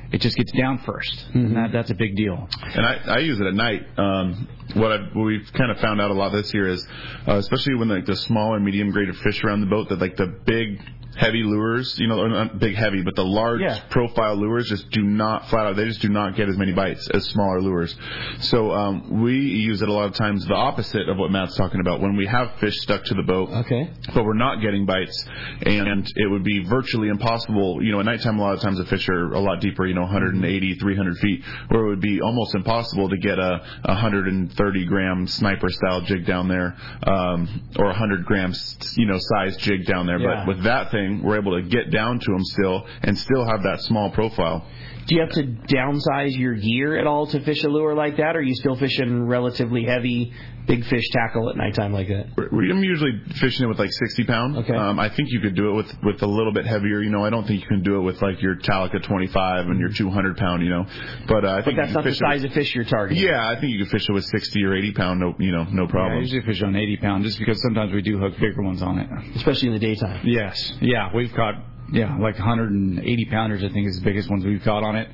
it just gets down first. Mm-hmm. That, that's a big deal. And I, I use it at night. Um, what, I've, what we've kind of found out a lot this year is, uh, especially when like the smaller, medium graded fish around the boat, that like the big, heavy lures, you know, or not big heavy, but the large yeah. profile lures just do not, flat out, they just do not get as many bites as smaller lures. So um, we use it a lot of times the opposite of what Matt's talking about. When we have fish stuck to the boat, okay. but we're not getting bites, and it would be virtually impossible, you know, at nighttime a lot of times the fish are a lot deeper, you know, one eighty, three hundred feet, where it would be almost impossible to get a one hundred thirty gram sniper style jig down there, um, or one hundred grams, you know, size jig down there. Yeah. But with that thing, we're able to get down to them still and still have that small profile. Do you have to downsize your gear at all to fish a lure like that, or are you still fishing relatively heavy, big fish tackle at nighttime like that? I'm usually fishing it with like sixty pound. Okay. Um, I think you could do it with, with a little bit heavier. You know, I don't think you can do it with like your Talica twenty-five and your two hundred pound, you know. But uh, I think but that's not the size with, of fish you're targeting. Yeah, I think you can fish it with sixty or eighty pound, no, you know, no problem. Yeah, I usually fish on eighty pound just because sometimes we do hook bigger ones on it. Especially in the daytime. Yes. Yeah, we've caught, yeah, like one hundred eighty pounders, I think, is the biggest ones we've caught on it.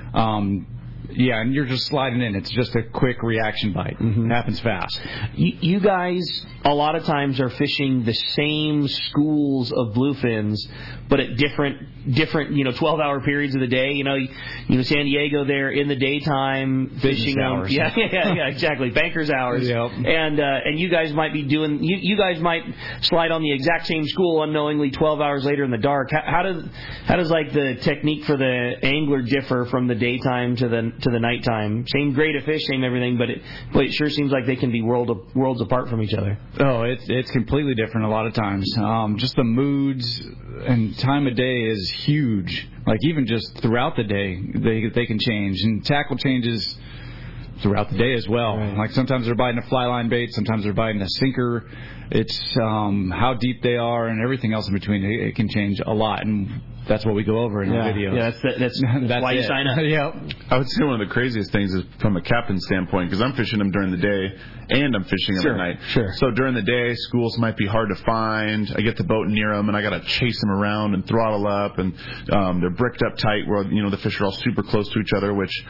Um, yeah, and you're just sliding in. It's just a quick reaction bite. Mm-hmm. It happens fast. You, you guys, a lot of times, are fishing the same schools of bluefins, but at different, different, you know, twelve-hour periods of the day. You know, you, you know, San Diego, there in the daytime fishing hours. Yeah, yeah, yeah, exactly. Bankers hours. Yep. And uh, and you guys might be doing. You, you guys might slide on the exact same school unknowingly twelve hours later in the dark. How, how does how does like the technique for the angler differ from the daytime to the to the nighttime? Same grade of fish, same everything, but it but it sure seems like they can be world worlds apart from each other. Oh, it's it's completely different a lot of times. Um, just the moods and time of day is huge. Like even just throughout the day, they they can change, and tackle changes throughout the day as well. Right. Like sometimes they're biting a fly line bait, sometimes they're biting a sinker. It's um, how deep they are and everything else in between. It, it can change a lot, and that's what we go over in yeah. the videos. Yeah, that's that's, that's, that's why it. you sign up. Yep. I would say one of the craziest things is from a captain standpoint, because I'm fishing them during the day and I'm fishing them sure, at night. Sure. So during the day, schools might be hard to find. I get the boat near them and I got to chase them around and throttle up, and um, they're bricked up tight where, you know, the fish are all super close to each other, which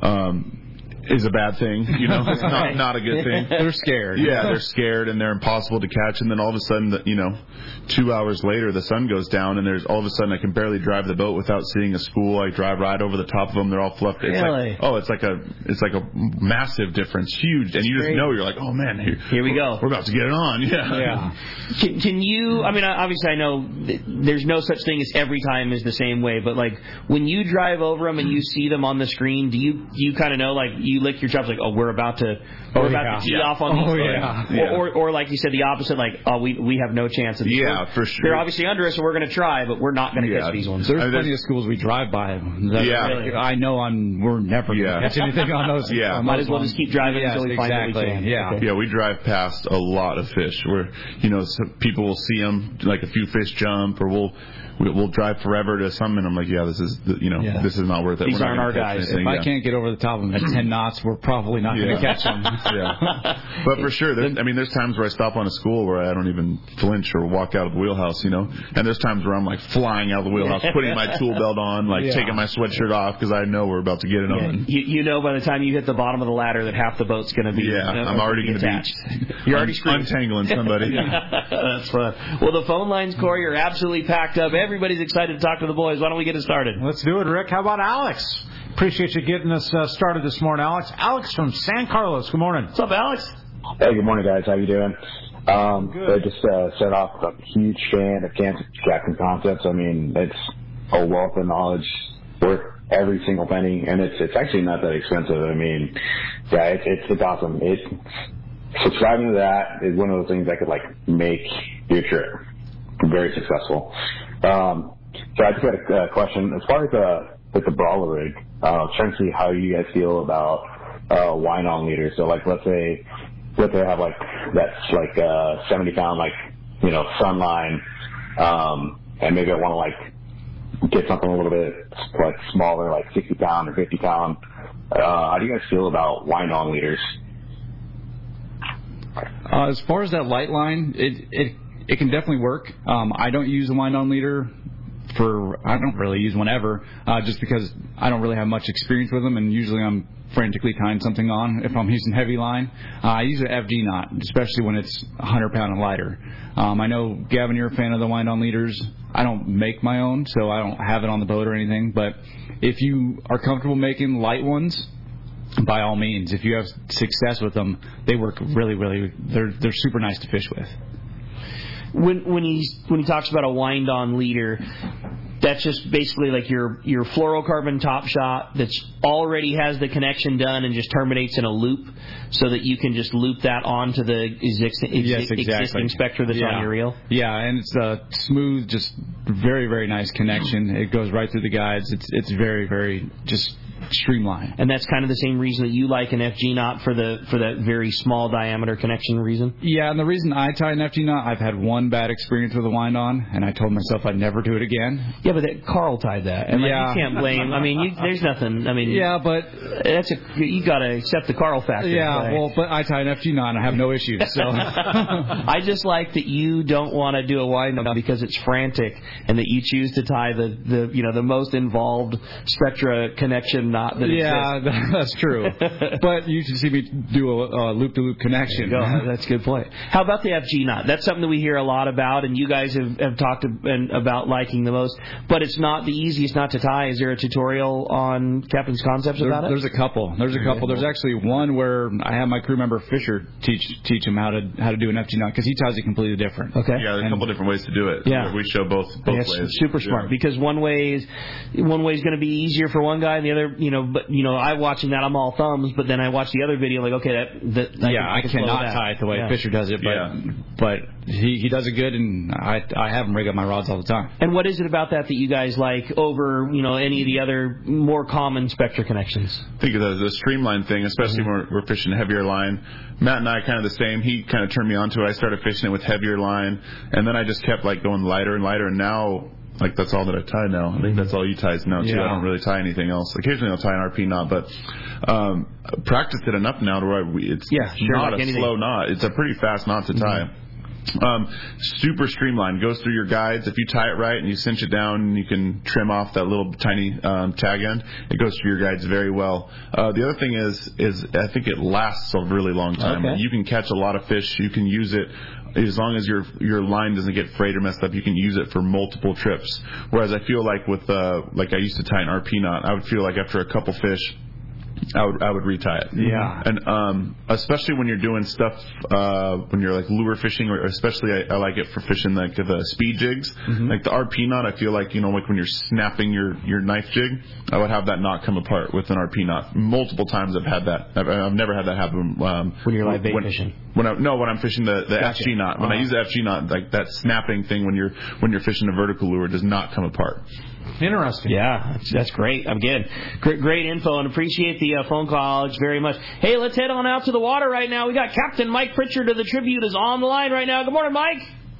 um, is a bad thing. You know, it's not not a good thing. They're scared. Yeah, they're scared and they're impossible to catch. And then all of a sudden, you know, two hours later, the sun goes down and there's all of a sudden I can barely drive the boat without seeing a school. I drive right over the top of them. They're all fluffed. It's really? like, oh, it's like a it's like a massive difference, huge. And you just know, you're like, oh man, here, here we go. We're about to get it on. Yeah. Yeah. Can, can you? I mean, obviously, I know there's no such thing as every time is the same way, but like when you drive over them and you see them on the screen, do you do you kind of know, like you lick your chops like, oh, we're about to we're oh, about yeah. to tee yeah. off on these, oh, or, yeah. or, or or like you said, the opposite, like oh, we we have no chance of these. Yeah, we're, for sure. They're obviously under us, so we're going to try, but we're not going to yeah. catch these ones. There's I mean, plenty there's, of schools we drive by. That yeah, really, I know I'm we're never yeah. going to catch anything on those. Yeah, on might those as well ones. just keep driving yes, until we exactly. find what we can. Yeah, okay. yeah. We drive past a lot of fish where, you know, some people will see them, like a few fish jump, or we'll we'll drive forever to some, and I'm like, yeah, this is you know yeah. this is not worth it. These we're aren't our guys. Anything, if yeah. I can't get over the top of them at ten knots, we're probably not going to yeah. catch them. yeah, but for sure, I mean, there's times where I stop on a school where I don't even flinch or walk out of the wheelhouse, you know, and there's times where I'm like flying out of the wheelhouse, putting my tool belt on, like yeah. taking my sweatshirt off because I know we're about to get it yeah. on. You, you know, by the time you hit the bottom of the ladder, that half the boat's going to be. Yeah, uh, I'm already going to be. You're already screwed. untangling somebody. That's fun. Well, the phone lines, Corey, are absolutely packed up. Everybody's excited to talk to the boys. Why don't we get it started? Let's do it, Rick. How about Alex? Appreciate you getting us uh, started this morning, Alex. Alex from San Carlos. Good morning. What's up, Alex? Hey, good morning, guys. How you doing? Um, Good. so just uh, start off, I'm a huge fan of Captain Concepts. I mean, it's a wealth of knowledge, worth every single penny, and it's it's actually not that expensive. I mean, yeah, it's it's, it's awesome. It subscribing to that is one of those things that could like make your trip very successful. Um, so I just got a uh, question as far as the with the brawler rig. Uh, trying to see how you guys feel about uh, wine on leaders. So like, let's say. What they have like that's like uh seventy pound like you know sunline, um, and maybe I want to like get something a little bit like smaller, like sixty pound or fifty pound. Uh, how do you guys feel about wind on leaders? Uh, as far as that light line, it it it can definitely work. Um, I don't use a wind on leader for I don't really use one ever, uh, just because I don't really have much experience with them, and usually I'm frantically tying something on if I'm using heavy line. Uh, I use an F G knot, especially when it's one hundred pound and lighter. Um, I know, Gavin, you're a fan of the wind-on leaders. I don't make my own, so I don't have it on the boat or anything. But if you are comfortable making light ones, by all means. If you have success with them, they work really, really. They're they're super nice to fish with. When when he when he talks about a wind-on leader, that's just basically like your your fluorocarbon top shot that's already has the connection done and just terminates in a loop, so that you can just loop that onto the exi- exi- yes, exactly. existing Spectra that's yeah. on your reel. Yeah, and it's a smooth, just very, very nice connection. It goes right through the guides. It's it's very, very just streamlined. And that's kind of the same reason that you like an F G knot for the for that very small diameter connection reason? Yeah, and the reason I tie an F G knot, I've had one bad experience with a wind on, and I told myself I'd never do it again. Yeah, but that, Carl tied that, and like, yeah. you can't blame. I mean, you, there's nothing. I mean, yeah, but that's a you got to accept the Carl factor. Yeah, right? well, but I tie an F G knot and I have no issues. So I just like that you don't want to do a wind on because it's frantic, and that you choose to tie the, the you know the most involved Spectra connection knot that yeah, exists. That's true. But you should see me do a, a loop-to-loop connection. There you go. That's a good point. How about the F G knot? That's something that we hear a lot about, and you guys have, have talked about liking the most. But it's not the easiest knot to tie. Is there a tutorial on Captain's Concepts there, about it? There's a couple. There's a couple. There's actually one where I have my crew member Fisher teach teach him how to how to do an F G knot, because he ties it completely different. Okay. Yeah, there's a couple different ways to do it. Yeah. We show both both That's ways. super smart, yeah. because one way is one way is going to be easier for one guy, and the other, you know, but you know, I watching that I'm all thumbs, but then I watch the other video like, okay, that that I yeah, can, I, I can cannot that. tie it the way yeah. Fisher does it, but yeah. but he he does it good, and I I have him rig up my rods all the time. And what is it about that that you guys like over, you know, any of the other more common Spectra connections? I think the, the streamline thing, especially when we're, we're fishing heavier line. Matt and I kind of the same. He kind of turned me onto it. I started fishing it with heavier line, and then I just kept like going lighter and lighter, and now like that's all that I tie now. I think that's all you ties now too. Yeah. I don't really tie anything else. Occasionally I'll tie an R P knot, but um, practiced it enough now to where we, it's yeah, sure, not like a anything. slow knot. It's a pretty fast knot to tie. Mm-hmm. Um, super streamlined, goes through your guides. If you tie it right and you cinch it down, and you can trim off that little tiny um, tag end. It goes through your guides very well. Uh, the other thing is, is I think it lasts a really long time. Okay. You can catch a lot of fish. You can use it as long as your your line doesn't get frayed or messed up. You can use it for multiple trips. Whereas I feel like with uh, like I used to tie an R P knot, I would feel like after a couple fish, I would I would retie it. Yeah. And um, especially when you're doing stuff uh, when you're like lure fishing, or especially I, I like it for fishing like the speed jigs. Mm-hmm. Like the R P knot, I feel like, you know, like when you're snapping your, your knife jig, I would have that knot come apart with an R P knot. Multiple times I've had that. I've, I've never had that happen. Um, when you're live bait when, fishing. When I, no, when I'm fishing the, the Gotcha. F G knot. When uh-huh. I use the F G knot, like that snapping thing when you're when you're fishing a vertical lure does not come apart. Interesting. Yeah, that's, that's great. Again, great, great info, and appreciate the uh, phone call, Alex, very much. Hey, let's head on out to the water right now. We got Captain Mike Pritchard of the Tribute is on the line right now. Good morning, Mike.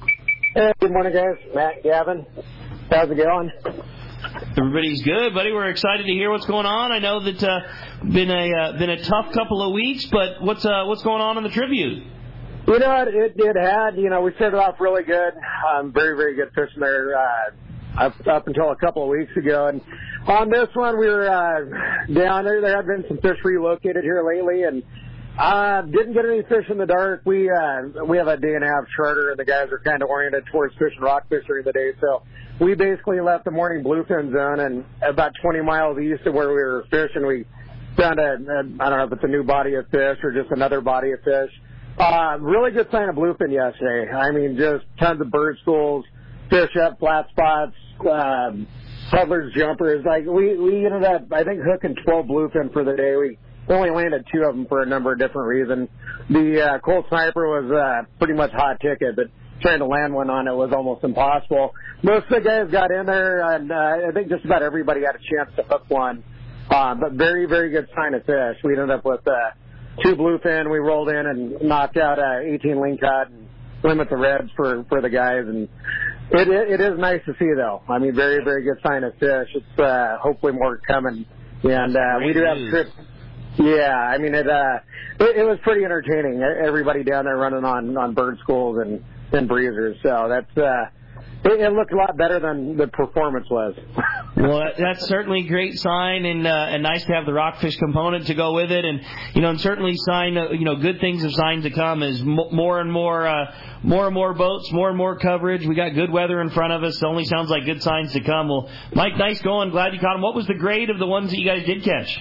Hey, good morning, guys. Matt, Gavin, how's it going? Everybody's good, buddy. We're excited to hear what's going on. I know that uh, been a uh, been a tough couple of weeks, but what's uh, what's going on in the Tribute? You know, it, it had. You know, we started off really good. Um, very, very good fishing there. Uh, Up, up until a couple of weeks ago, and on this one we were uh, down there. There had been some fish relocated here lately, and uh, didn't get any fish in the dark. We uh, we have a day and a half charter, and the guys are kind of oriented towards fishing rock fish during the day. So we basically left the morning bluefin zone, and about twenty miles east of where we were fishing, we found a, a I don't know if it's a new body of fish or just another body of fish. Uh, really good sign of bluefin yesterday. I mean, just tons of bird schools. Fish up, flat spots, um, peddlers, jumpers. Like we, we ended up, I think, hooking twelve bluefin for the day. We only landed two of them for a number of different reasons. The uh, Colt Sniper was uh, pretty much hot ticket, but trying to land one on it was almost impossible. Most of the guys got in there, and uh, I think just about everybody had a chance to hook one. Uh, but very, very good sign of fish. We ended up with uh, two bluefin. We rolled in and knocked out uh, eighteen lingcod and limit the reds for, for the guys, and it, it it is nice to see though. I mean, very very good sign of fish. It's uh, hopefully more coming, and uh, we do have trips. Yeah, I mean it, uh, it. It was pretty entertaining. Everybody down there running on on bird schools and and breezers. So that's uh, it, it looked a lot better than the performance was. Well, that's certainly a great sign, and uh, and nice to have the rockfish component to go with it, and you know, and certainly sign uh, you know good things are signs to come as mo- more and more uh, more and more boats, more and more coverage. We got good weather in front of us. It only sounds like good signs to come. Well, Mike, nice going. Glad you caught them. What was the grade of the ones that you guys did catch?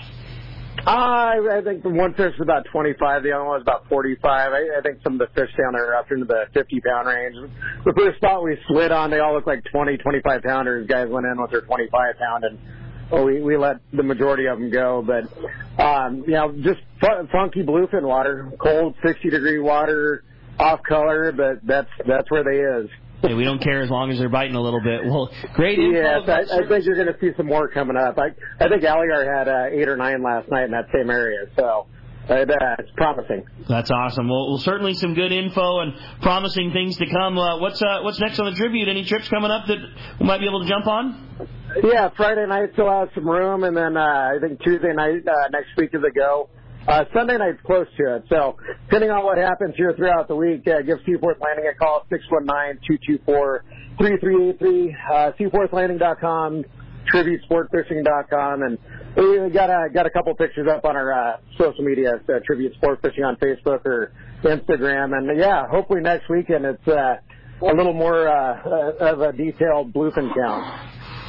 Uh, I think the one fish was about twenty-five, the other one was about forty-five. I, I think some of the fish down there are up into the fifty-pound range. The first spot we slid on, they all looked like twenty, twenty-five pounders. Guys went in with their twenty-five pound, and oh, we, we let the majority of them go. But, um, you know, just fun, funky bluefin water, cold, sixty-degree water, off color, but that's that's where they is. Hey, we don't care as long as they're biting a little bit. Well, great info. Yes, I, I think you're going to see some more coming up. I, I think Alligar had uh, eight or nine last night in that same area, so it, uh, it's promising. That's awesome. Well, well, certainly some good info and promising things to come. Uh, what's uh, what's next on the Tribute? Any trips coming up that we might be able to jump on? Yeah, Friday night still has some room, and then uh, I think Tuesday night uh, next week is a go. Uh, Sunday night's close to it, so depending on what happens here throughout the week, uh, give Seaforth Landing a call, six one nine, two two four, three three eight three, uh, seaforth landing dot com, tribute sport fishing dot com, and we got a, got a couple pictures up on our uh, social media, uh, Tribute Sport Fishing on Facebook or Instagram, and yeah, hopefully next weekend it's uh, a little more uh, of a detailed bluefin count.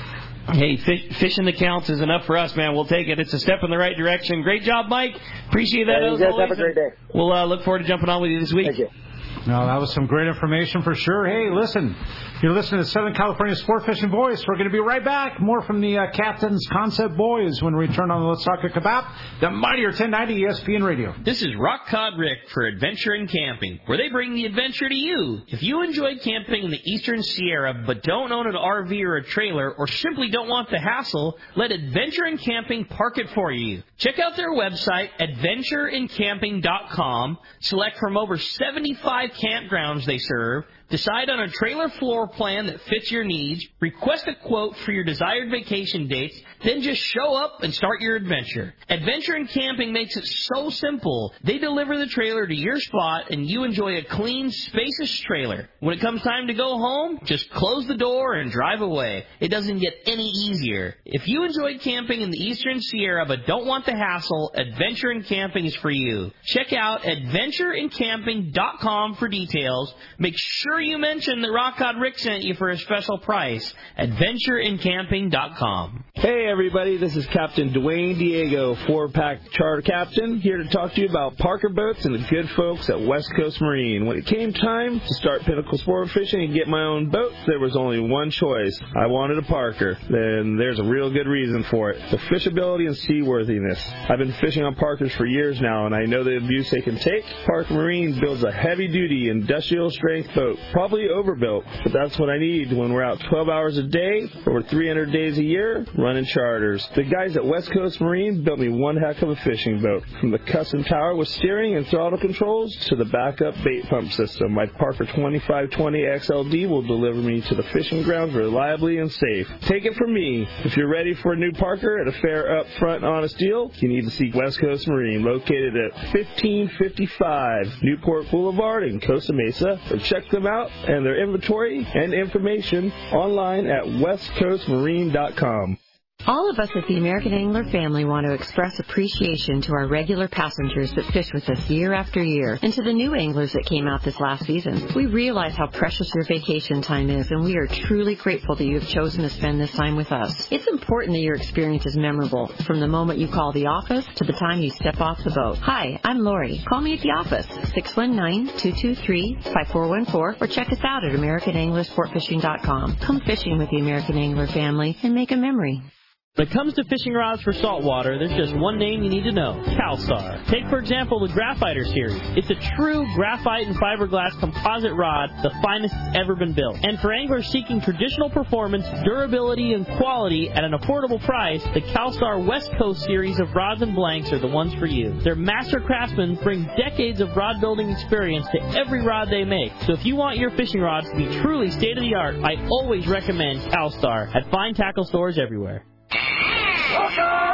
Hey, fish, fishing the counts is enough for us, man. We'll take it. It's a step in the right direction. Great job, Mike. Appreciate that. Hey, you guys have a great day. We'll uh, look forward to jumping on with you this week. Thank you. No, that was some great information for sure. Hey, listen, you're listening to Southern California Sport Fishing Voice. We're going to be right back. More from the uh, Captain's Concept Boys when we return on the Let's Talk a Kebab, the mightier ten ninety E S P N Radio. This is Rock Cod Rick for Adventure in Camping, where they bring the adventure to you. If you enjoy camping in the Eastern Sierra but don't own an R V or a trailer or simply don't want the hassle, let Adventure in Camping park it for you. Check out their website, adventure in camping dot com. Select from over seventy-five campgrounds they serve. Decide on a trailer floor plan that fits your needs. Request a quote for your desired vacation dates. Then just show up and start your adventure. Adventure in Camping makes it so simple. They deliver the trailer to your spot and you enjoy a clean, spacious trailer. When it comes time to go home, just close the door and drive away. It doesn't get any easier. If you enjoy camping in the Eastern Sierra but don't want the hassle, Adventure in Camping is for you. Check out adventure in camping dot com for details. Make sure you mention that Rock Cod Rick sent you for a special price. adventure in camping dot com. Hey everybody, this is Captain Dwayne Diego, four-pack charter captain, here to talk to you about Parker Boats and the good folks at West Coast Marine. When it came time to start Pinnacle Sport Fishing and get my own boat, there was only one choice. I wanted a Parker, and there's a real good reason for it. The fishability and seaworthiness. I've been fishing on Parkers for years now, and I know the abuse they can take. Parker Marine builds a heavy-duty, industrial-strength boat. Probably overbuilt, but that's what I need when we're out twelve hours a day, over three hundred days a year, running charters. The guys at West Coast Marine built me one heck of a fishing boat. From the custom tower with steering and throttle controls to the backup bait pump system, my Parker twenty-five twenty X L D will deliver me to the fishing grounds reliably and safe. Take it from me. If you're ready for a new Parker at a fair, upfront, honest deal, you need to seek West Coast Marine, located at fifteen fifty-five Newport Boulevard in Costa Mesa, or check them out and their inventory and information online at west coast marine dot com. All of us at the American Angler family want to express appreciation to our regular passengers that fish with us year after year, and to the new anglers that came out this last season. We realize how precious your vacation time is, and we are truly grateful that you have chosen to spend this time with us. It's important that your experience is memorable, from the moment you call the office to the time you step off the boat. Hi, I'm Lori. Call me at the office, six one nine, two two three, five four one four, or check us out at american angler sport fishing dot com. Come fishing with the American Angler family and make a memory. When it comes to fishing rods for saltwater, there's just one name you need to know, CalStar. Take, for example, the Graphiter series. It's a true graphite and fiberglass composite rod, the finest that's ever been built. And for anglers seeking traditional performance, durability, and quality at an affordable price, the CalStar West Coast series of rods and blanks are the ones for you. Their master craftsmen bring decades of rod building experience to every rod they make. So if you want your fishing rods to be truly state-of-the-art, I always recommend CalStar at fine tackle stores everywhere. Welcome!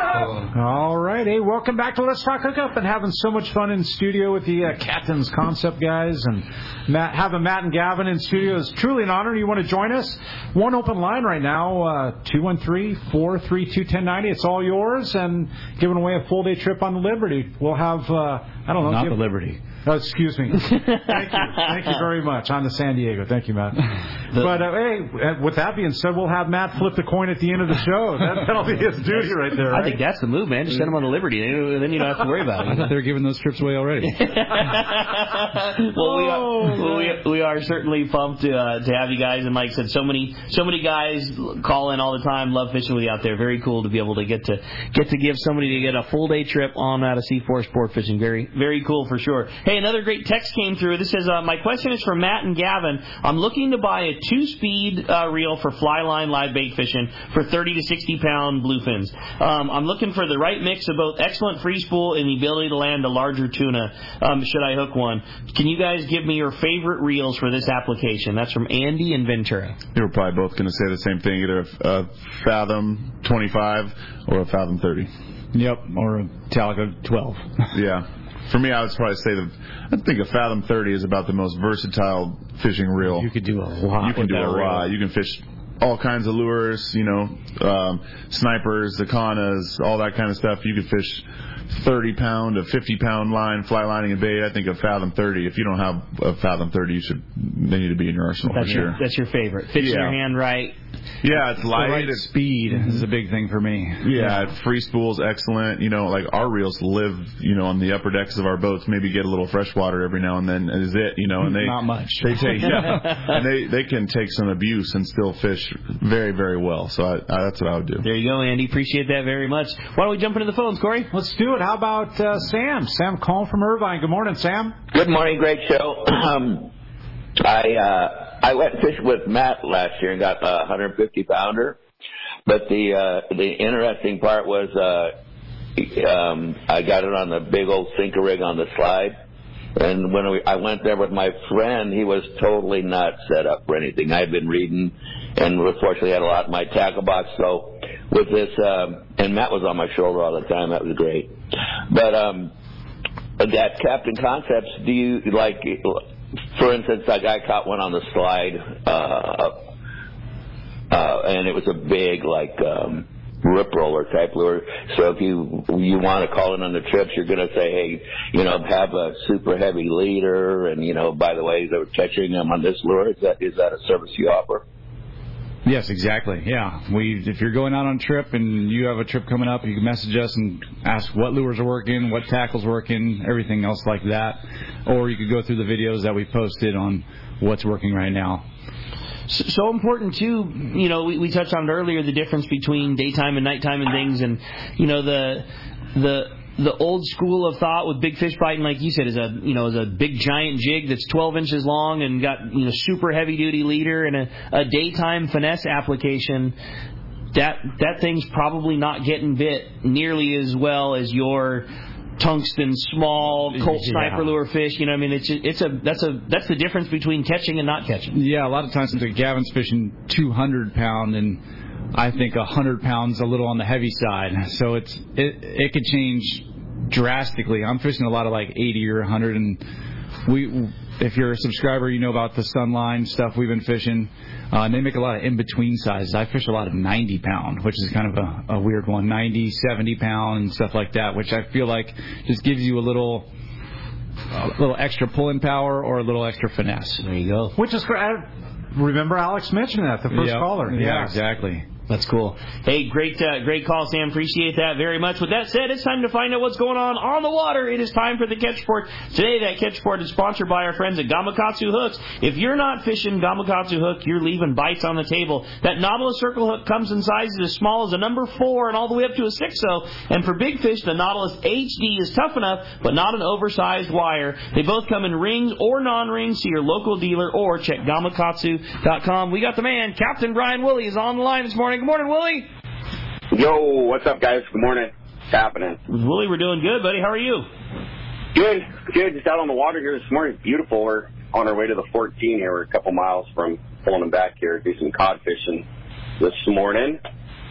All right. Hey, welcome back to Let's Talk Hookup, and having so much fun in studio with the uh, Captain's Concept guys. And Matt, having Matt and Gavin in studio is truly an honor. You want to join us? One open line right now, uh, two one three, four three two, one zero nine zero. It's all yours, and giving away a full-day trip on the Liberty. We'll have, uh, I don't know. Not give, the Liberty. Oh, excuse me. Thank you. Thank you very much. On to San Diego. Thank you, Matt. The, but, uh, hey, with that being said, we'll have Matt flip the coin at the end of the show. That, that'll be his duty right there, right? I think that's the move, man. Just send them on the Liberty. Then you don't have to worry about it. I thought they were giving those trips away already. well, we are, well, we, we are certainly pumped to, uh, to have you guys. And like I said, so many so many guys call in all the time, love fishing with you out there. Very cool to be able to get to get to give somebody to get a full-day trip on out of C four Sport Fishing. Very, very cool for sure. Hey, another great text came through. This says, uh, my question is for Matt and Gavin. I'm looking to buy a two-speed uh, reel for fly line live bait fishing for thirty to sixty pound bluefins. Um, I'm looking for the right mix of both excellent free spool and the ability to land a larger tuna. Um, should I hook one? Can you guys give me your favorite reels for this application? That's from Andy in Ventura. They were probably both going to say the same thing, either a, a Fathom twenty-five or a Fathom thirty. Yep, or a Talico twelve. Yeah. For me, I would probably say that I think a Fathom thirty is about the most versatile fishing reel. You could do a lot. You can do a lot. You can fish all kinds of lures, you know, um, snipers, ikanas, all that kind of stuff. You could fish thirty pound to fifty pound line, fly lining and bait. I think a Fathom thirty, if you don't have a Fathom thirty, you should, they need to be in your arsenal that's for your, sure. That's your favorite. Fits yeah. in your hand right. Yeah, it's light. Right it's, speed mm-hmm. is a big thing for me. Yeah, yeah, free spool's excellent. You know, like our reels live, you know, on the upper decks of our boats. Maybe get a little fresh water every now and then is it, you know, and they not much. They take yeah, and they they can take some abuse and still fish very very well. So I, I, that's what I would do. There you go, Andy. Appreciate that very much. Why don't we jump into the phones, Corey? Let's do it. How about uh, Sam? Sam calling from Irvine. Good morning, Sam. Good morning. Great show. Um, I uh, I went fishing with Matt last year and got a one hundred fifty pounder. But the uh, the interesting part was uh, um, I got it on the big old sinker rig on the slide. And when we, I went there with my friend, he was totally not set up for anything. I had been reading and unfortunately had a lot in my tackle box. So with this, um, and Matt was on my shoulder all the time. That was great. But um, that Captain Concepts, do you like, for instance, like I caught one on the slide, uh, uh, and it was a big, like, um, rip roller type lure. So if you you want to call in on the trips, you're going to say, hey, you know, have a super heavy leader, and, you know, by the way, they're catching them on this lure. Is that is that a service you offer? Yes, exactly. Yeah, we. If you're going out on a trip and you have a trip coming up, you can message us and ask what lures are working, what tackles working, everything else like that. Or you could go through the videos that we posted on what's working right now. So important too, you know, we, we touched on it earlier, the difference between daytime and nighttime and things, and you know the the the old school of thought with big fish biting, like you said, is a you know is a big giant jig that's twelve inches long and got you know super heavy duty leader and a, a daytime finesse application. That that thing's probably not getting bit nearly as well as your tungsten small Colt sniper yeah. lure fish. You know, I mean, it's it's a that's a that's the difference between catching and not catching. Yeah, a lot of times Gavin's fishing two hundred pound, and I think one hundred pounds a little on the heavy side. So it's it it could change drastically. I'm fishing a lot of like eighty or one hundred, and we if you're a subscriber, you know about the Sunline stuff we've been fishing. Uh, and they make a lot of in-between sizes. I fish a lot of ninety pound, which is kind of a, a weird one, ninety, seventy pound and stuff like that, which I feel like just gives you a little a little extra pulling power or a little extra finesse. There you go. Which is great. I remember Alex mentioning that, the first yep. caller. Yeah, yeah, exactly. That's cool. Hey, great uh, great call, Sam. Appreciate that very much. With that said, it's time to find out what's going on on the water. It is time for the Catch Report. Today, that Catch Report is sponsored by our friends at Gamakatsu Hooks. If you're not fishing Gamakatsu Hook, you're leaving bites on the table. That Nautilus Circle Hook comes in sizes as small as a number four and all the way up to a six oh. And for big fish, the Nautilus H D is tough enough, but not an oversized wire. They both come in rings or non-rings. See your local dealer or check gamakatsu dot com. We got the man, Captain Brian Woolley, is on the line this morning. Good morning, Woolley. Yo, what's up, guys? Good morning. What's happening? Woolley, we're doing good, buddy. How are you? Good. Good. Just out on the water here this morning. It's beautiful. We're on our way to the fourteen here. We're a couple miles from pulling them back here. Do some cod fishing this morning.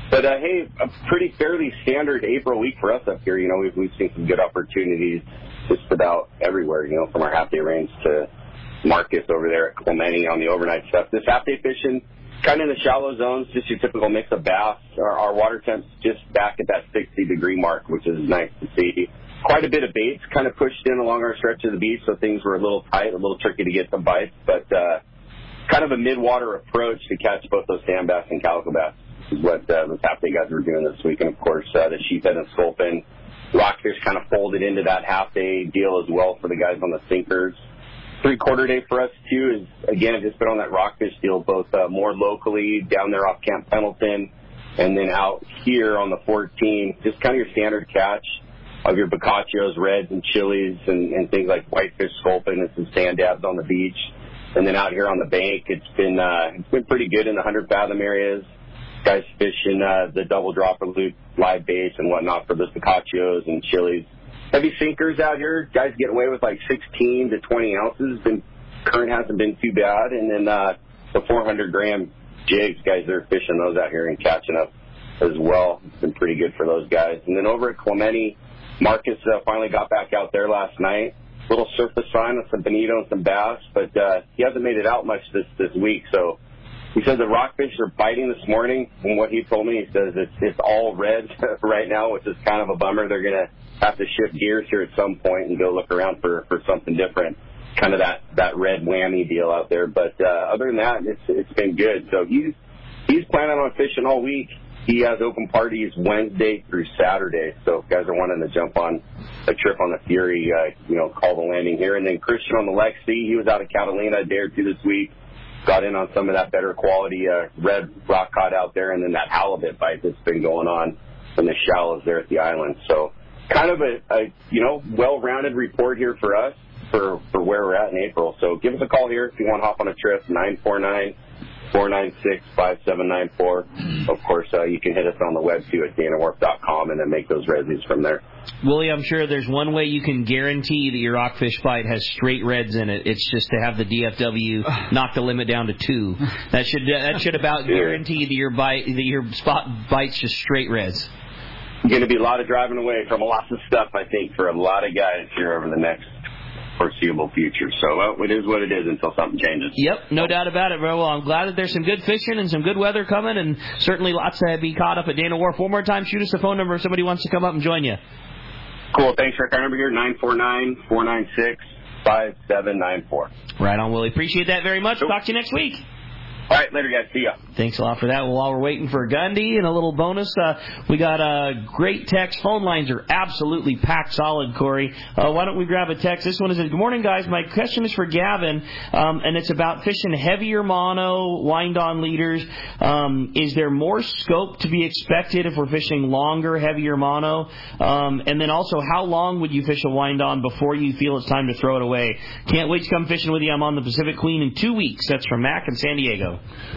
But, uh, hey, a pretty fairly standard April week for us up here. You know, we've, we've seen some good opportunities just about everywhere, you know, from our half-day range to Marcus over there at Clemente on the overnight stuff. This half-day fishing, kind of in the shallow zones, just your typical mix of bass. Our, our water temp's just back at that sixty-degree mark, which is nice to see. Quite a bit of baits kind of pushed in along our stretch of the beach, so things were a little tight, a little tricky to get some bites. But uh, kind of a mid-water approach to catch both those sand bass and calico bass is what uh, the half-day guys were doing this week. And, of course, uh, the sheephead and sculpin. Rockfish kind of folded into that half-day deal as well for the guys on the sinkers. Three-quarter day for us, too, is, again, just been on that rockfish deal, both uh, more locally down there off Camp Pendleton and then out here on the fourteenth, just kind of your standard catch of your boccaccios, reds, and chilies, and, and things like whitefish, sculpin, and some sand dabs on the beach. And then out here on the bank, it's been uh, it's been pretty good in the one hundred fathom areas. Guys fishing uh, the double dropper loop, live baits, and whatnot for those boccaccios and chilies. Heavy sinkers out here, guys get away with like sixteen to twenty ounces. Been, current hasn't been too bad. And then uh, the four hundred gram jigs, guys are fishing those out here and catching up as well. It's been pretty good for those guys. And then over at Clemente, Marcus uh, finally got back out there last night. Little surface sign with some bonito and some bass, but uh, he hasn't made it out much this, this week. So he said the rockfish are biting this morning. From what he told me, he says it's, it's all red right now, which is kind of a bummer. They're going to have to shift gears here at some point and go look around for, for something different, kind of that, that red whammy deal out there. But uh, other than that, it's it's been good. So he's he's planning on fishing all week. He has open parties Wednesday through Saturday. So if guys are wanting to jump on a trip on the Fury, uh, you know, call the landing here. And then Christian on the Lexi, he was out of Catalina a day or two this week. Got in on some of that better quality uh, red rock cod out there, and then that halibut bite that's been going on in the shallows there at the island. So kind of a, a you know, well-rounded report here for us for, for where we're at in April. So give us a call here if you want to hop on a trip, nine four nine, four nine six, five seven nine four. Of course, uh, you can hit us on the web, too, at dana wharf dot com, and then make those resis from there. Willie, I'm sure there's one way you can guarantee that your rockfish bite has straight reds in it. It's just to have the D F W knock the limit down to two. That should that should about guarantee that your bite that your spot bites just straight reds. Going to be a lot of driving away from a lot of stuff, I think, for a lot of guys here over the next foreseeable future. So well, it is what it is until something changes. Yep, no doubt about it. Well, I'm glad that there's some good fishing and some good weather coming, and certainly lots to be caught up at Dana Wharf. One more time, shoot us a phone number if somebody wants to come up and join you. Cool. Thanks, Rick. Our number here, nine four nine, four nine six, five seven nine four. Right on, Willie. Appreciate that very much. Cool. Talk to you next week. All right, later, guys. See ya. Thanks a lot for that. Well, while we're waiting for Gundy and a little bonus, uh, we got a great text. Phone lines are absolutely packed solid, Corey. Uh, why don't we grab a text? This one is, good morning, guys. My question is for Gavin, um, and it's about fishing heavier mono, wind-on leaders. Um, is there more scope to be expected if we're fishing longer, heavier mono? Um, and then also, how long would you fish a wind-on before you feel it's time to throw it away? Can't wait to come fishing with you. I'm on the Pacific Queen in two weeks. That's from Mac in San Diego.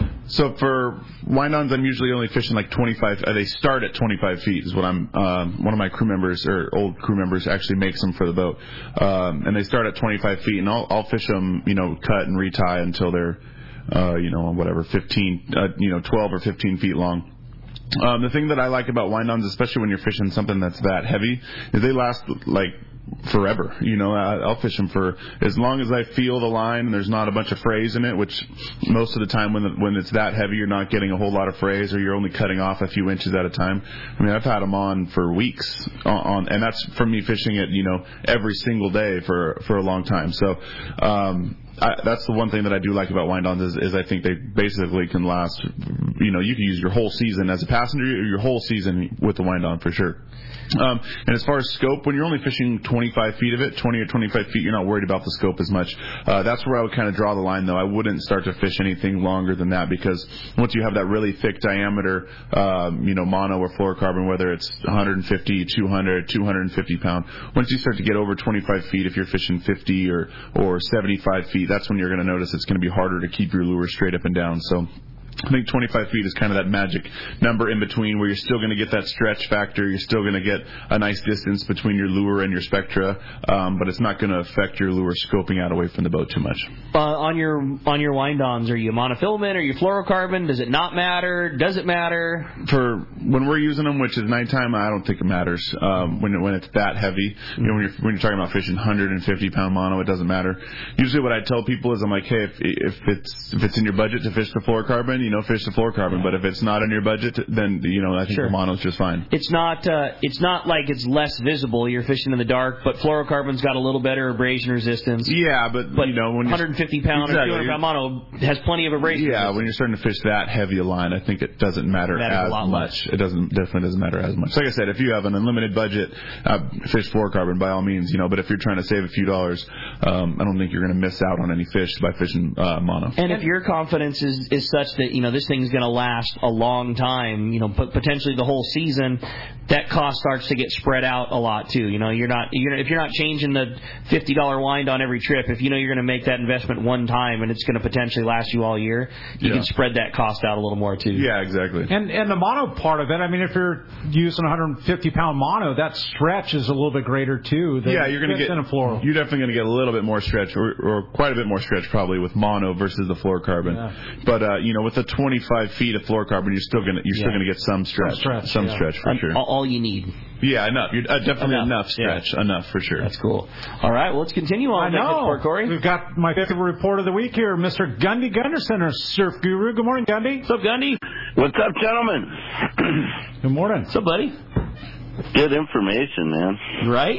So for wind-ons, I'm usually only fishing like twenty-five. Uh, they start at twenty-five feet is what I'm. Um, one of my crew members or old crew members actually makes them for the boat, um, and they start at twenty-five feet. And I'll, I'll fish them, you know, cut and retie until they're, uh, you know, whatever, fifteen, uh, you know, twelve or fifteen feet long. Um, the thing that I like about wind-ons, especially when you're fishing something that's that heavy, is they last like forever. You know, I'll fish them for as long as I feel the line and there's not a bunch of frays in it, which most of the time when the, when it's that heavy, you're not getting a whole lot of frays, or you're only cutting off a few inches at a time. I mean, I've had them on for weeks on, on and that's from me fishing it, you know, every single day for, for a long time. So, um, I, that's the one thing that I do like about wind-ons is, is I think they basically can last, you know, you can use your whole season as a passenger or your whole season with the wind-on for sure. Um, and as far as scope, when you're only fishing twenty-five feet of it, twenty or twenty-five feet, you're not worried about the scope as much. Uh, that's where I would kind of draw the line, though. I wouldn't start to fish anything longer than that, because once you have that really thick diameter, um, you know, mono or fluorocarbon, whether it's one fifty, two hundred, two hundred fifty pound, once you start to get over twenty-five feet, if you're fishing fifty or, or seventy-five feet, that's when you're going to notice it's going to be harder to keep your lure straight up and down. So I think twenty-five feet is kind of that magic number in between, where you're still going to get that stretch factor. You're still going to get a nice distance between your lure and your spectra, um, but it's not going to affect your lure scoping out away from the boat too much. Uh, on your on your wind-ons, are you monofilament? Are you fluorocarbon? Does it not matter? Does it matter? For when we're using them, which is nighttime, I don't think it matters. Um, when when it's that heavy, you know, when you're when you're talking about fishing one hundred fifty pound mono, it doesn't matter. Usually, what I tell people is, I'm like, hey, if if it's if it's in your budget to fish the fluorocarbon, you know, fish the fluorocarbon. But if it's not in your budget, then you know, I think Sure. the mono's just fine. It's not uh, it's not like it's less visible. You're fishing in the dark, but fluorocarbon's got a little better abrasion resistance. Yeah, but, but you know, when one hundred fifty pound exactly. or two hundred pound mono has plenty of abrasion. Yeah, resistance. when you're starting to fish that heavy a line, I think it doesn't matter Matters as a lot much. less. It doesn't definitely doesn't matter as much. Like I said, if you have an unlimited budget, uh, fish fluorocarbon by all means, you know. But if you're trying to save a few dollars, um, I don't think you're going to miss out on any fish by fishing uh, mono. And if your confidence is, is such that, you know, this thing's going to last a long time, you know, potentially the whole season, that cost starts to get spread out a lot too. You know, you're not, you're, if you're not changing the fifty dollar wind on every trip, if you know you're going to make that investment one time and it's going to potentially last you all year, you Yeah. can spread that cost out a little more too. Yeah, exactly. And and the mono part of it, I mean, if you're using one hundred fifty pound mono, that stretch is a little bit greater too. Than Yeah, you're going to get in a fluoro. You're definitely going to get a little bit more stretch, or, or quite a bit more stretch probably with mono versus the fluorocarbon. Yeah. But uh, you know, with the twenty-five feet of fluorocarbon, you're still going to you're Yeah. still going to get some stretch, Some stretch, some yeah. stretch for And sure. all, all you need. Yeah, enough. You're, uh, definitely Enough. enough, stretch, Yeah. enough for sure. That's cool. All right, well, let's continue on. I know. Report, Corey. We've got my favorite report of the week here, Mister Gundy Gunderson, our surf guru. Good morning, Gundy. What's up, Gundy? What's up, gentlemen? Good morning. What's up, buddy? Good information, man. Right?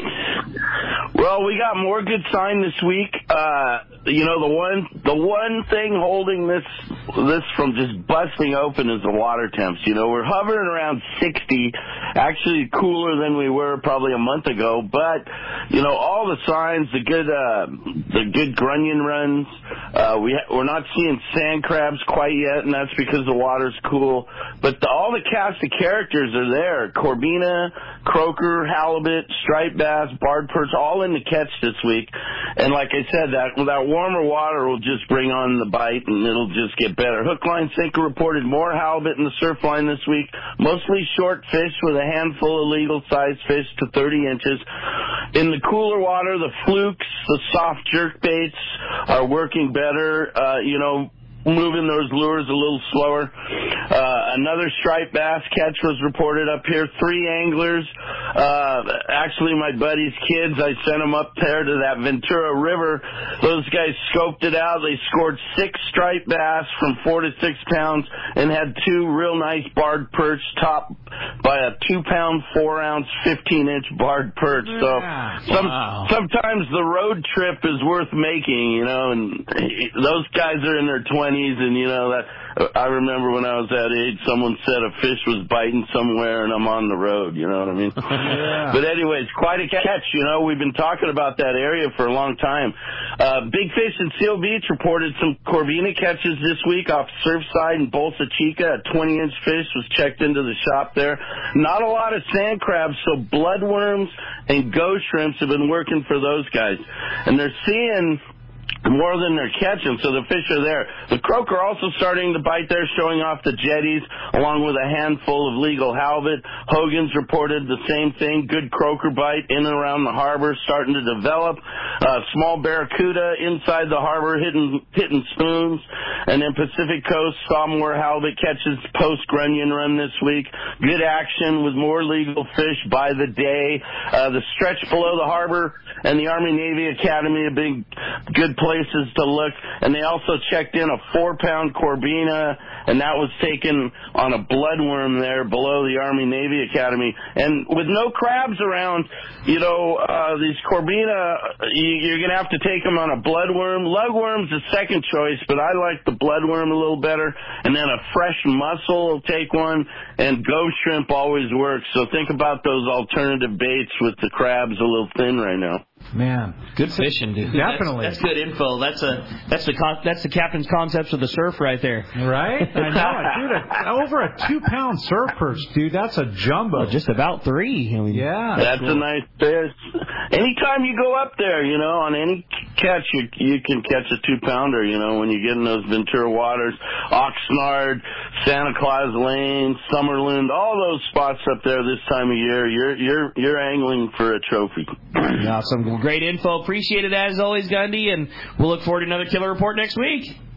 Well, we got more good sign this week. Uh, you know, the one the one thing holding this this from just busting open is the water temps. You know, we're hovering around sixty, actually cooler than we were probably a month ago. But you know, all the signs, the good uh, the good grunion runs. Uh, we ha- we're not seeing sand crabs quite yet, and that's because the water's cool. But the, all the cast of characters are there: Corbina, croaker, halibut, striped bass, barred perch, all in the catch this week. And like I said, that that warmer water will just bring on the bite, and it'll just get better. Hook, line, sinker reported more halibut in the surf line this week, mostly short fish with a handful of legal-sized fish to thirty inches. In the cooler water, the flukes, the soft jerk baits are working better. Uh, you know, moving those lures a little slower. Uh, another striped bass catch was reported up here. Three anglers, uh, actually my buddy's kids, I sent them up there to that Ventura River. Those guys scoped it out. They scored six striped bass from four to six pounds and had two real nice barred perch topped by a two pound, four ounce, fifteen inch barred perch. So some, Wow. sometimes the road trip is worth making, you know, and those guys are in their twenties. And, you know, that I remember when I was that age, someone said a fish was biting somewhere, and I'm on the road, you know what I mean? Yeah. But anyways, quite a catch, you know. We've been talking about that area for a long time. Uh, Big Fish in Seal Beach reported some Corvina catches this week off Surfside and Bolsa Chica. A twenty inch fish was checked into the shop there. Not a lot of sand crabs, so bloodworms and ghost shrimps have been working for those guys. And they're seeing more than they're catching, so the fish are there. The croaker also starting to bite there, showing off the jetties, along with a handful of legal halibut. Hogan's reported the same thing, good croaker bite in and around the harbor, starting to develop. Uh, small barracuda inside the harbor, hitting hitting spoons. And then Pacific Coast saw more halibut catches post-grunion run this week. Good action with more legal fish by the day. Uh, the stretch below the harbor and the Army-Navy Academy have been good places to look. And they also checked in a four-pound Corbina, and that was taken on a bloodworm there below the Army-Navy Academy. And with no crabs around, you know, uh, these Corbina, you, you're going to have to take them on a bloodworm. Lugworm's the second choice, but I like the bloodworm a little better. And then a fresh mussel will take one, and ghost shrimp always works. So think about those alternative baits with the crabs a little thin right now. Man, good fishing, dude. Definitely, that's, that's good info. That's a that's the con- that's the captain's concepts of the surf right there. Right? I know, dude. A, over a two-pound surf perch, dude. That's a jumbo. Well, just about three. I mean, yeah, that's cool. a nice fish. Anytime you go up there, you know, on any catch, you you can catch a two-pounder. You know, when you get in those Ventura waters, Oxnard, Santa Claus Lane, Summerland, all those spots up there this time of year, you're you're you're angling for a trophy. Awesome. Great info. Appreciate it as always, Gundy, and we'll look forward to another killer report next week.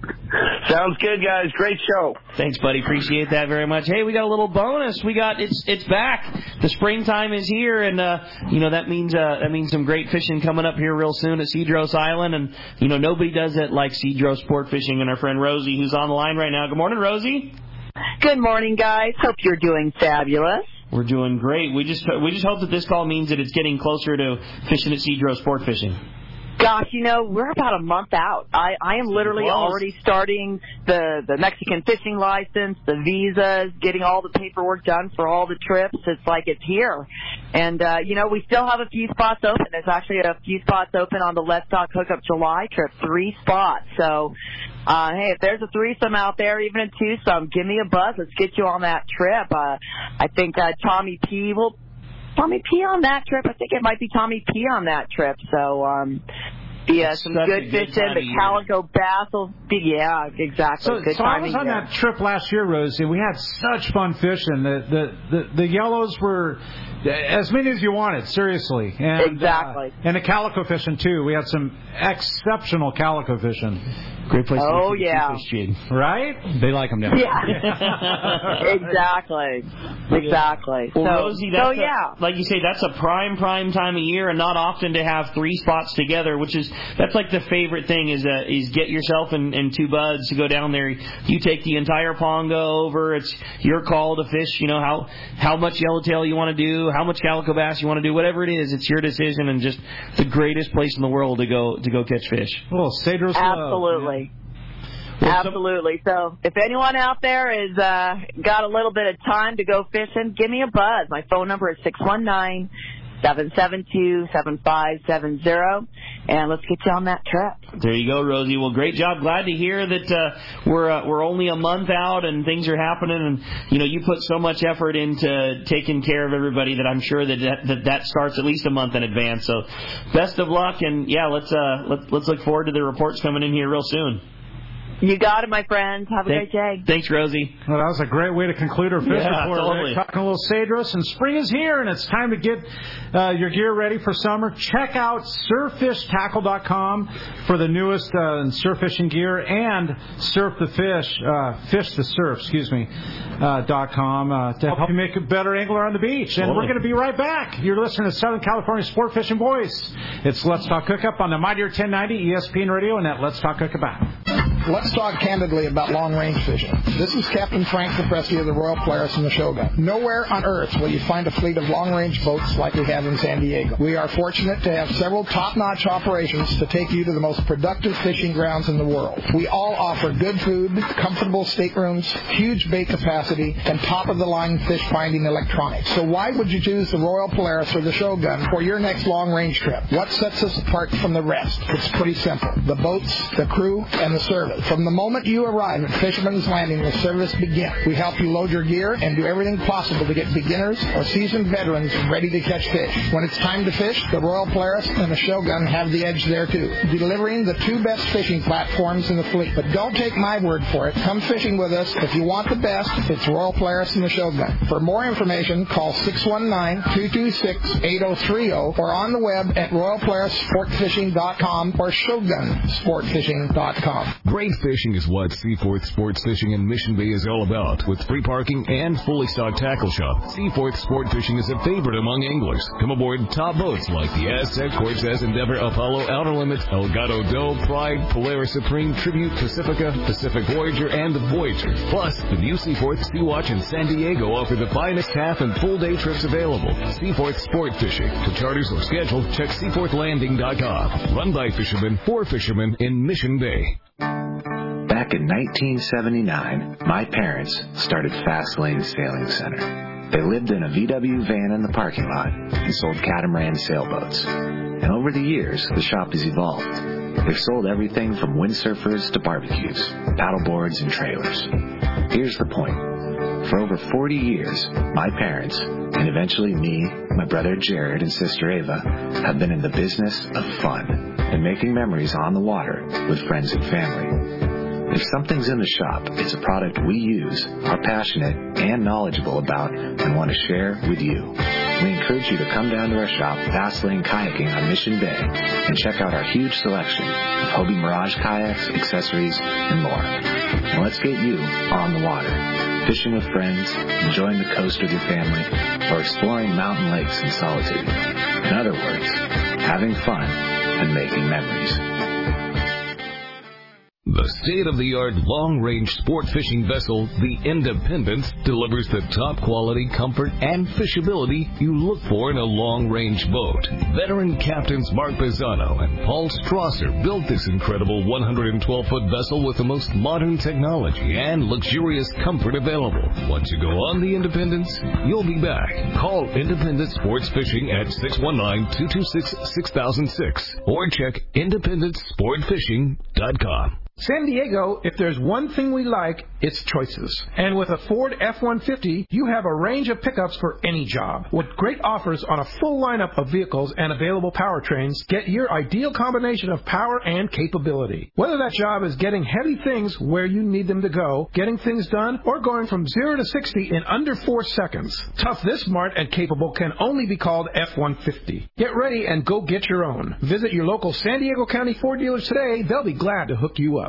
Sounds good, guys. Great show. Thanks, buddy. Appreciate that very much. Hey, we got a little bonus. We got it's it's back. The springtime is here, and uh, you know that means uh, that means some great fishing coming up here real soon at Cedros Island. And you know nobody does it like Cedros Sport Fishing. And our friend Rosie, who's on the line right now. Good morning, Rosie. Good morning, guys. Hope you're doing fabulous. We're doing great. We just we just hope that this call means that it's getting closer to fishing at Cedros Sport Fishing. Gosh, you know, we're about a month out. I, I am literally already starting the, the Mexican fishing license, the visas, getting all the paperwork done for all the trips. It's like it's here. And, uh, you know, we still have a few spots open. There's actually a few spots open on the Let's Talk Hookup July trip, three spots. So, uh, hey, if there's a threesome out there, even a twosome, give me a buzz. Let's get you on that trip. Uh, I think uh, Tommy P will... Tommy P on that trip. I think it might be Tommy P on that trip. So, um, yeah, some good fishing. The calico bass will be, yeah, exactly. So, good so I was on that trip last year, Rosie. We had such fun fishing. The the the, the yellows were as many as you wanted, seriously. And, exactly. Uh, and the calico fishing too. We had some exceptional calico fishing. Great place oh, to yeah. fish, right? They like them down. Yeah. exactly. Exactly. Well, so, Rosie, that's so a, yeah. like you say, that's a prime, prime time of year, and not often to have three spots together, which is, that's like the favorite thing is uh, is get yourself and, and two buds to go down there. You take the entire pongo over. It's your call to fish, you know, how, how much yellowtail you want to do, how much calico bass you want to do, whatever it is, it's your decision, and just the greatest place in the world to go to go catch fish. Well, Cedros Absolutely. Well, Absolutely. So if anyone out there is uh, got a little bit of time to go fishing, give me a buzz. My phone number is six one nine, seven seven two, seven five seven zero, and let's get you on that trip. There you go, Rosie. Well, great job. Glad to hear that uh, we're uh, we're only a month out and things are happening. And you know, you put so much effort into taking care of everybody that I'm sure that that, that, that starts at least a month in advance. So, best of luck, and yeah, let's uh, let's let's look forward to the reports coming in here real soon. You got it, my friends. Have a Thank, great day. Thanks, Rosie. Well, that was a great way to conclude our fish yeah, report. Totally. We're talking a little Cedros, and spring is here, and it's time to get uh, your gear ready for summer. Check out surf fish tackle dot com for the newest uh, surf fishing gear, and Surf the Fish, uh, Fish the Surf, excuse me, uh, dot com uh, to help you make a better angler on the beach. And totally. We're going to be right back. You're listening to Southern California Sport Fishing Voice. It's Let's Talk Hookup on the Mightier ten ninety E S P N Radio and at Let's Talk Hookup app. Let's talk candidly about long-range fishing. This is Captain Frank Capresti of the Royal Polaris and the Shogun. Nowhere on Earth will you find a fleet of long-range boats like we have in San Diego. We are fortunate to have several top-notch operations to take you to the most productive fishing grounds in the world. We all offer good food, comfortable staterooms, huge bait capacity, and top-of-the-line fish-finding electronics. So why would you choose the Royal Polaris or the Shogun for your next long-range trip? What sets us apart from the rest? It's pretty simple. The boats, the crew, and the service. From the moment you arrive at Fisherman's Landing, the service begins. We help you load your gear and do everything possible to get beginners or seasoned veterans ready to catch fish. When it's time to fish, the Royal Polaris and the Shogun have the edge there too, delivering the two best fishing platforms in the fleet. But don't take my word for it. Come fishing with us. If you want the best, it's Royal Polaris and the Shogun. For more information, call six one nine, two two six, eight zero three zero or on the web at royal polaris sport fishing dot com or shogun sport fishing dot com. Great fishing is what Seaforth Sports Fishing in Mission Bay is all about. With free parking and fully stocked tackle shop, Seaforth Sport Fishing is a favorite among anglers. Come aboard top boats like the Aztec, Cortez, Endeavor, Apollo, Outer Limits, Elgato Doe, Pride, Polaris Supreme, Tribute, Pacifica, Pacific Voyager, and the Voyager. Plus, the new Seaforth Sea-Watch in San Diego offer the finest half and full day trips available. Seaforth Sport Fishing. For charters or schedule, check seaforth landing dot com. Run by fishermen for fishermen in Mission Bay. Back in nineteen seventy-nine, my parents started Fast Lane Sailing Center. They lived in a V W van in the parking lot and sold catamaran sailboats. And over the years, the shop has evolved. They've sold everything from windsurfers to barbecues, paddleboards, and trailers. Here's the point. For over forty years, my parents, and eventually me, my brother Jared, and sister Ava, have been in the business of fun and making memories on the water with friends and family. If something's in the shop, it's a product we use, are passionate and knowledgeable about, and want to share with you. We encourage you to come down to our shop, Fast Lane Kayaking on Mission Bay, and check out our huge selection of Hobie Mirage kayaks, accessories, and more. Now let's get you on the water, fishing with friends, enjoying the coast with your family, or exploring mountain lakes in solitude. In other words, having fun and making memories. The state-of-the-art long-range sport fishing vessel, the Independence, delivers the top quality, comfort, and fishability you look for in a long-range boat. Veteran captains Mark Bizzano and Paul Strasser built this incredible one hundred twelve foot vessel with the most modern technology and luxurious comfort available. Once you go on the Independence, you'll be back. Call Independence Sports Fishing at six one nine, two two six, six thousand six or check independence sport fishing dot com. San Diego, if there's one thing we like, it's choices. And with a Ford F one fifty, you have a range of pickups for any job. With great offers on a full lineup of vehicles and available powertrains, get your ideal combination of power and capability. Whether that job is getting heavy things where you need them to go, getting things done, or going from zero to sixty in under four seconds, tough this smart and capable can only be called F one fifty. Get ready and go get your own. Visit your local San Diego County Ford dealers today. They'll be glad to hook you up.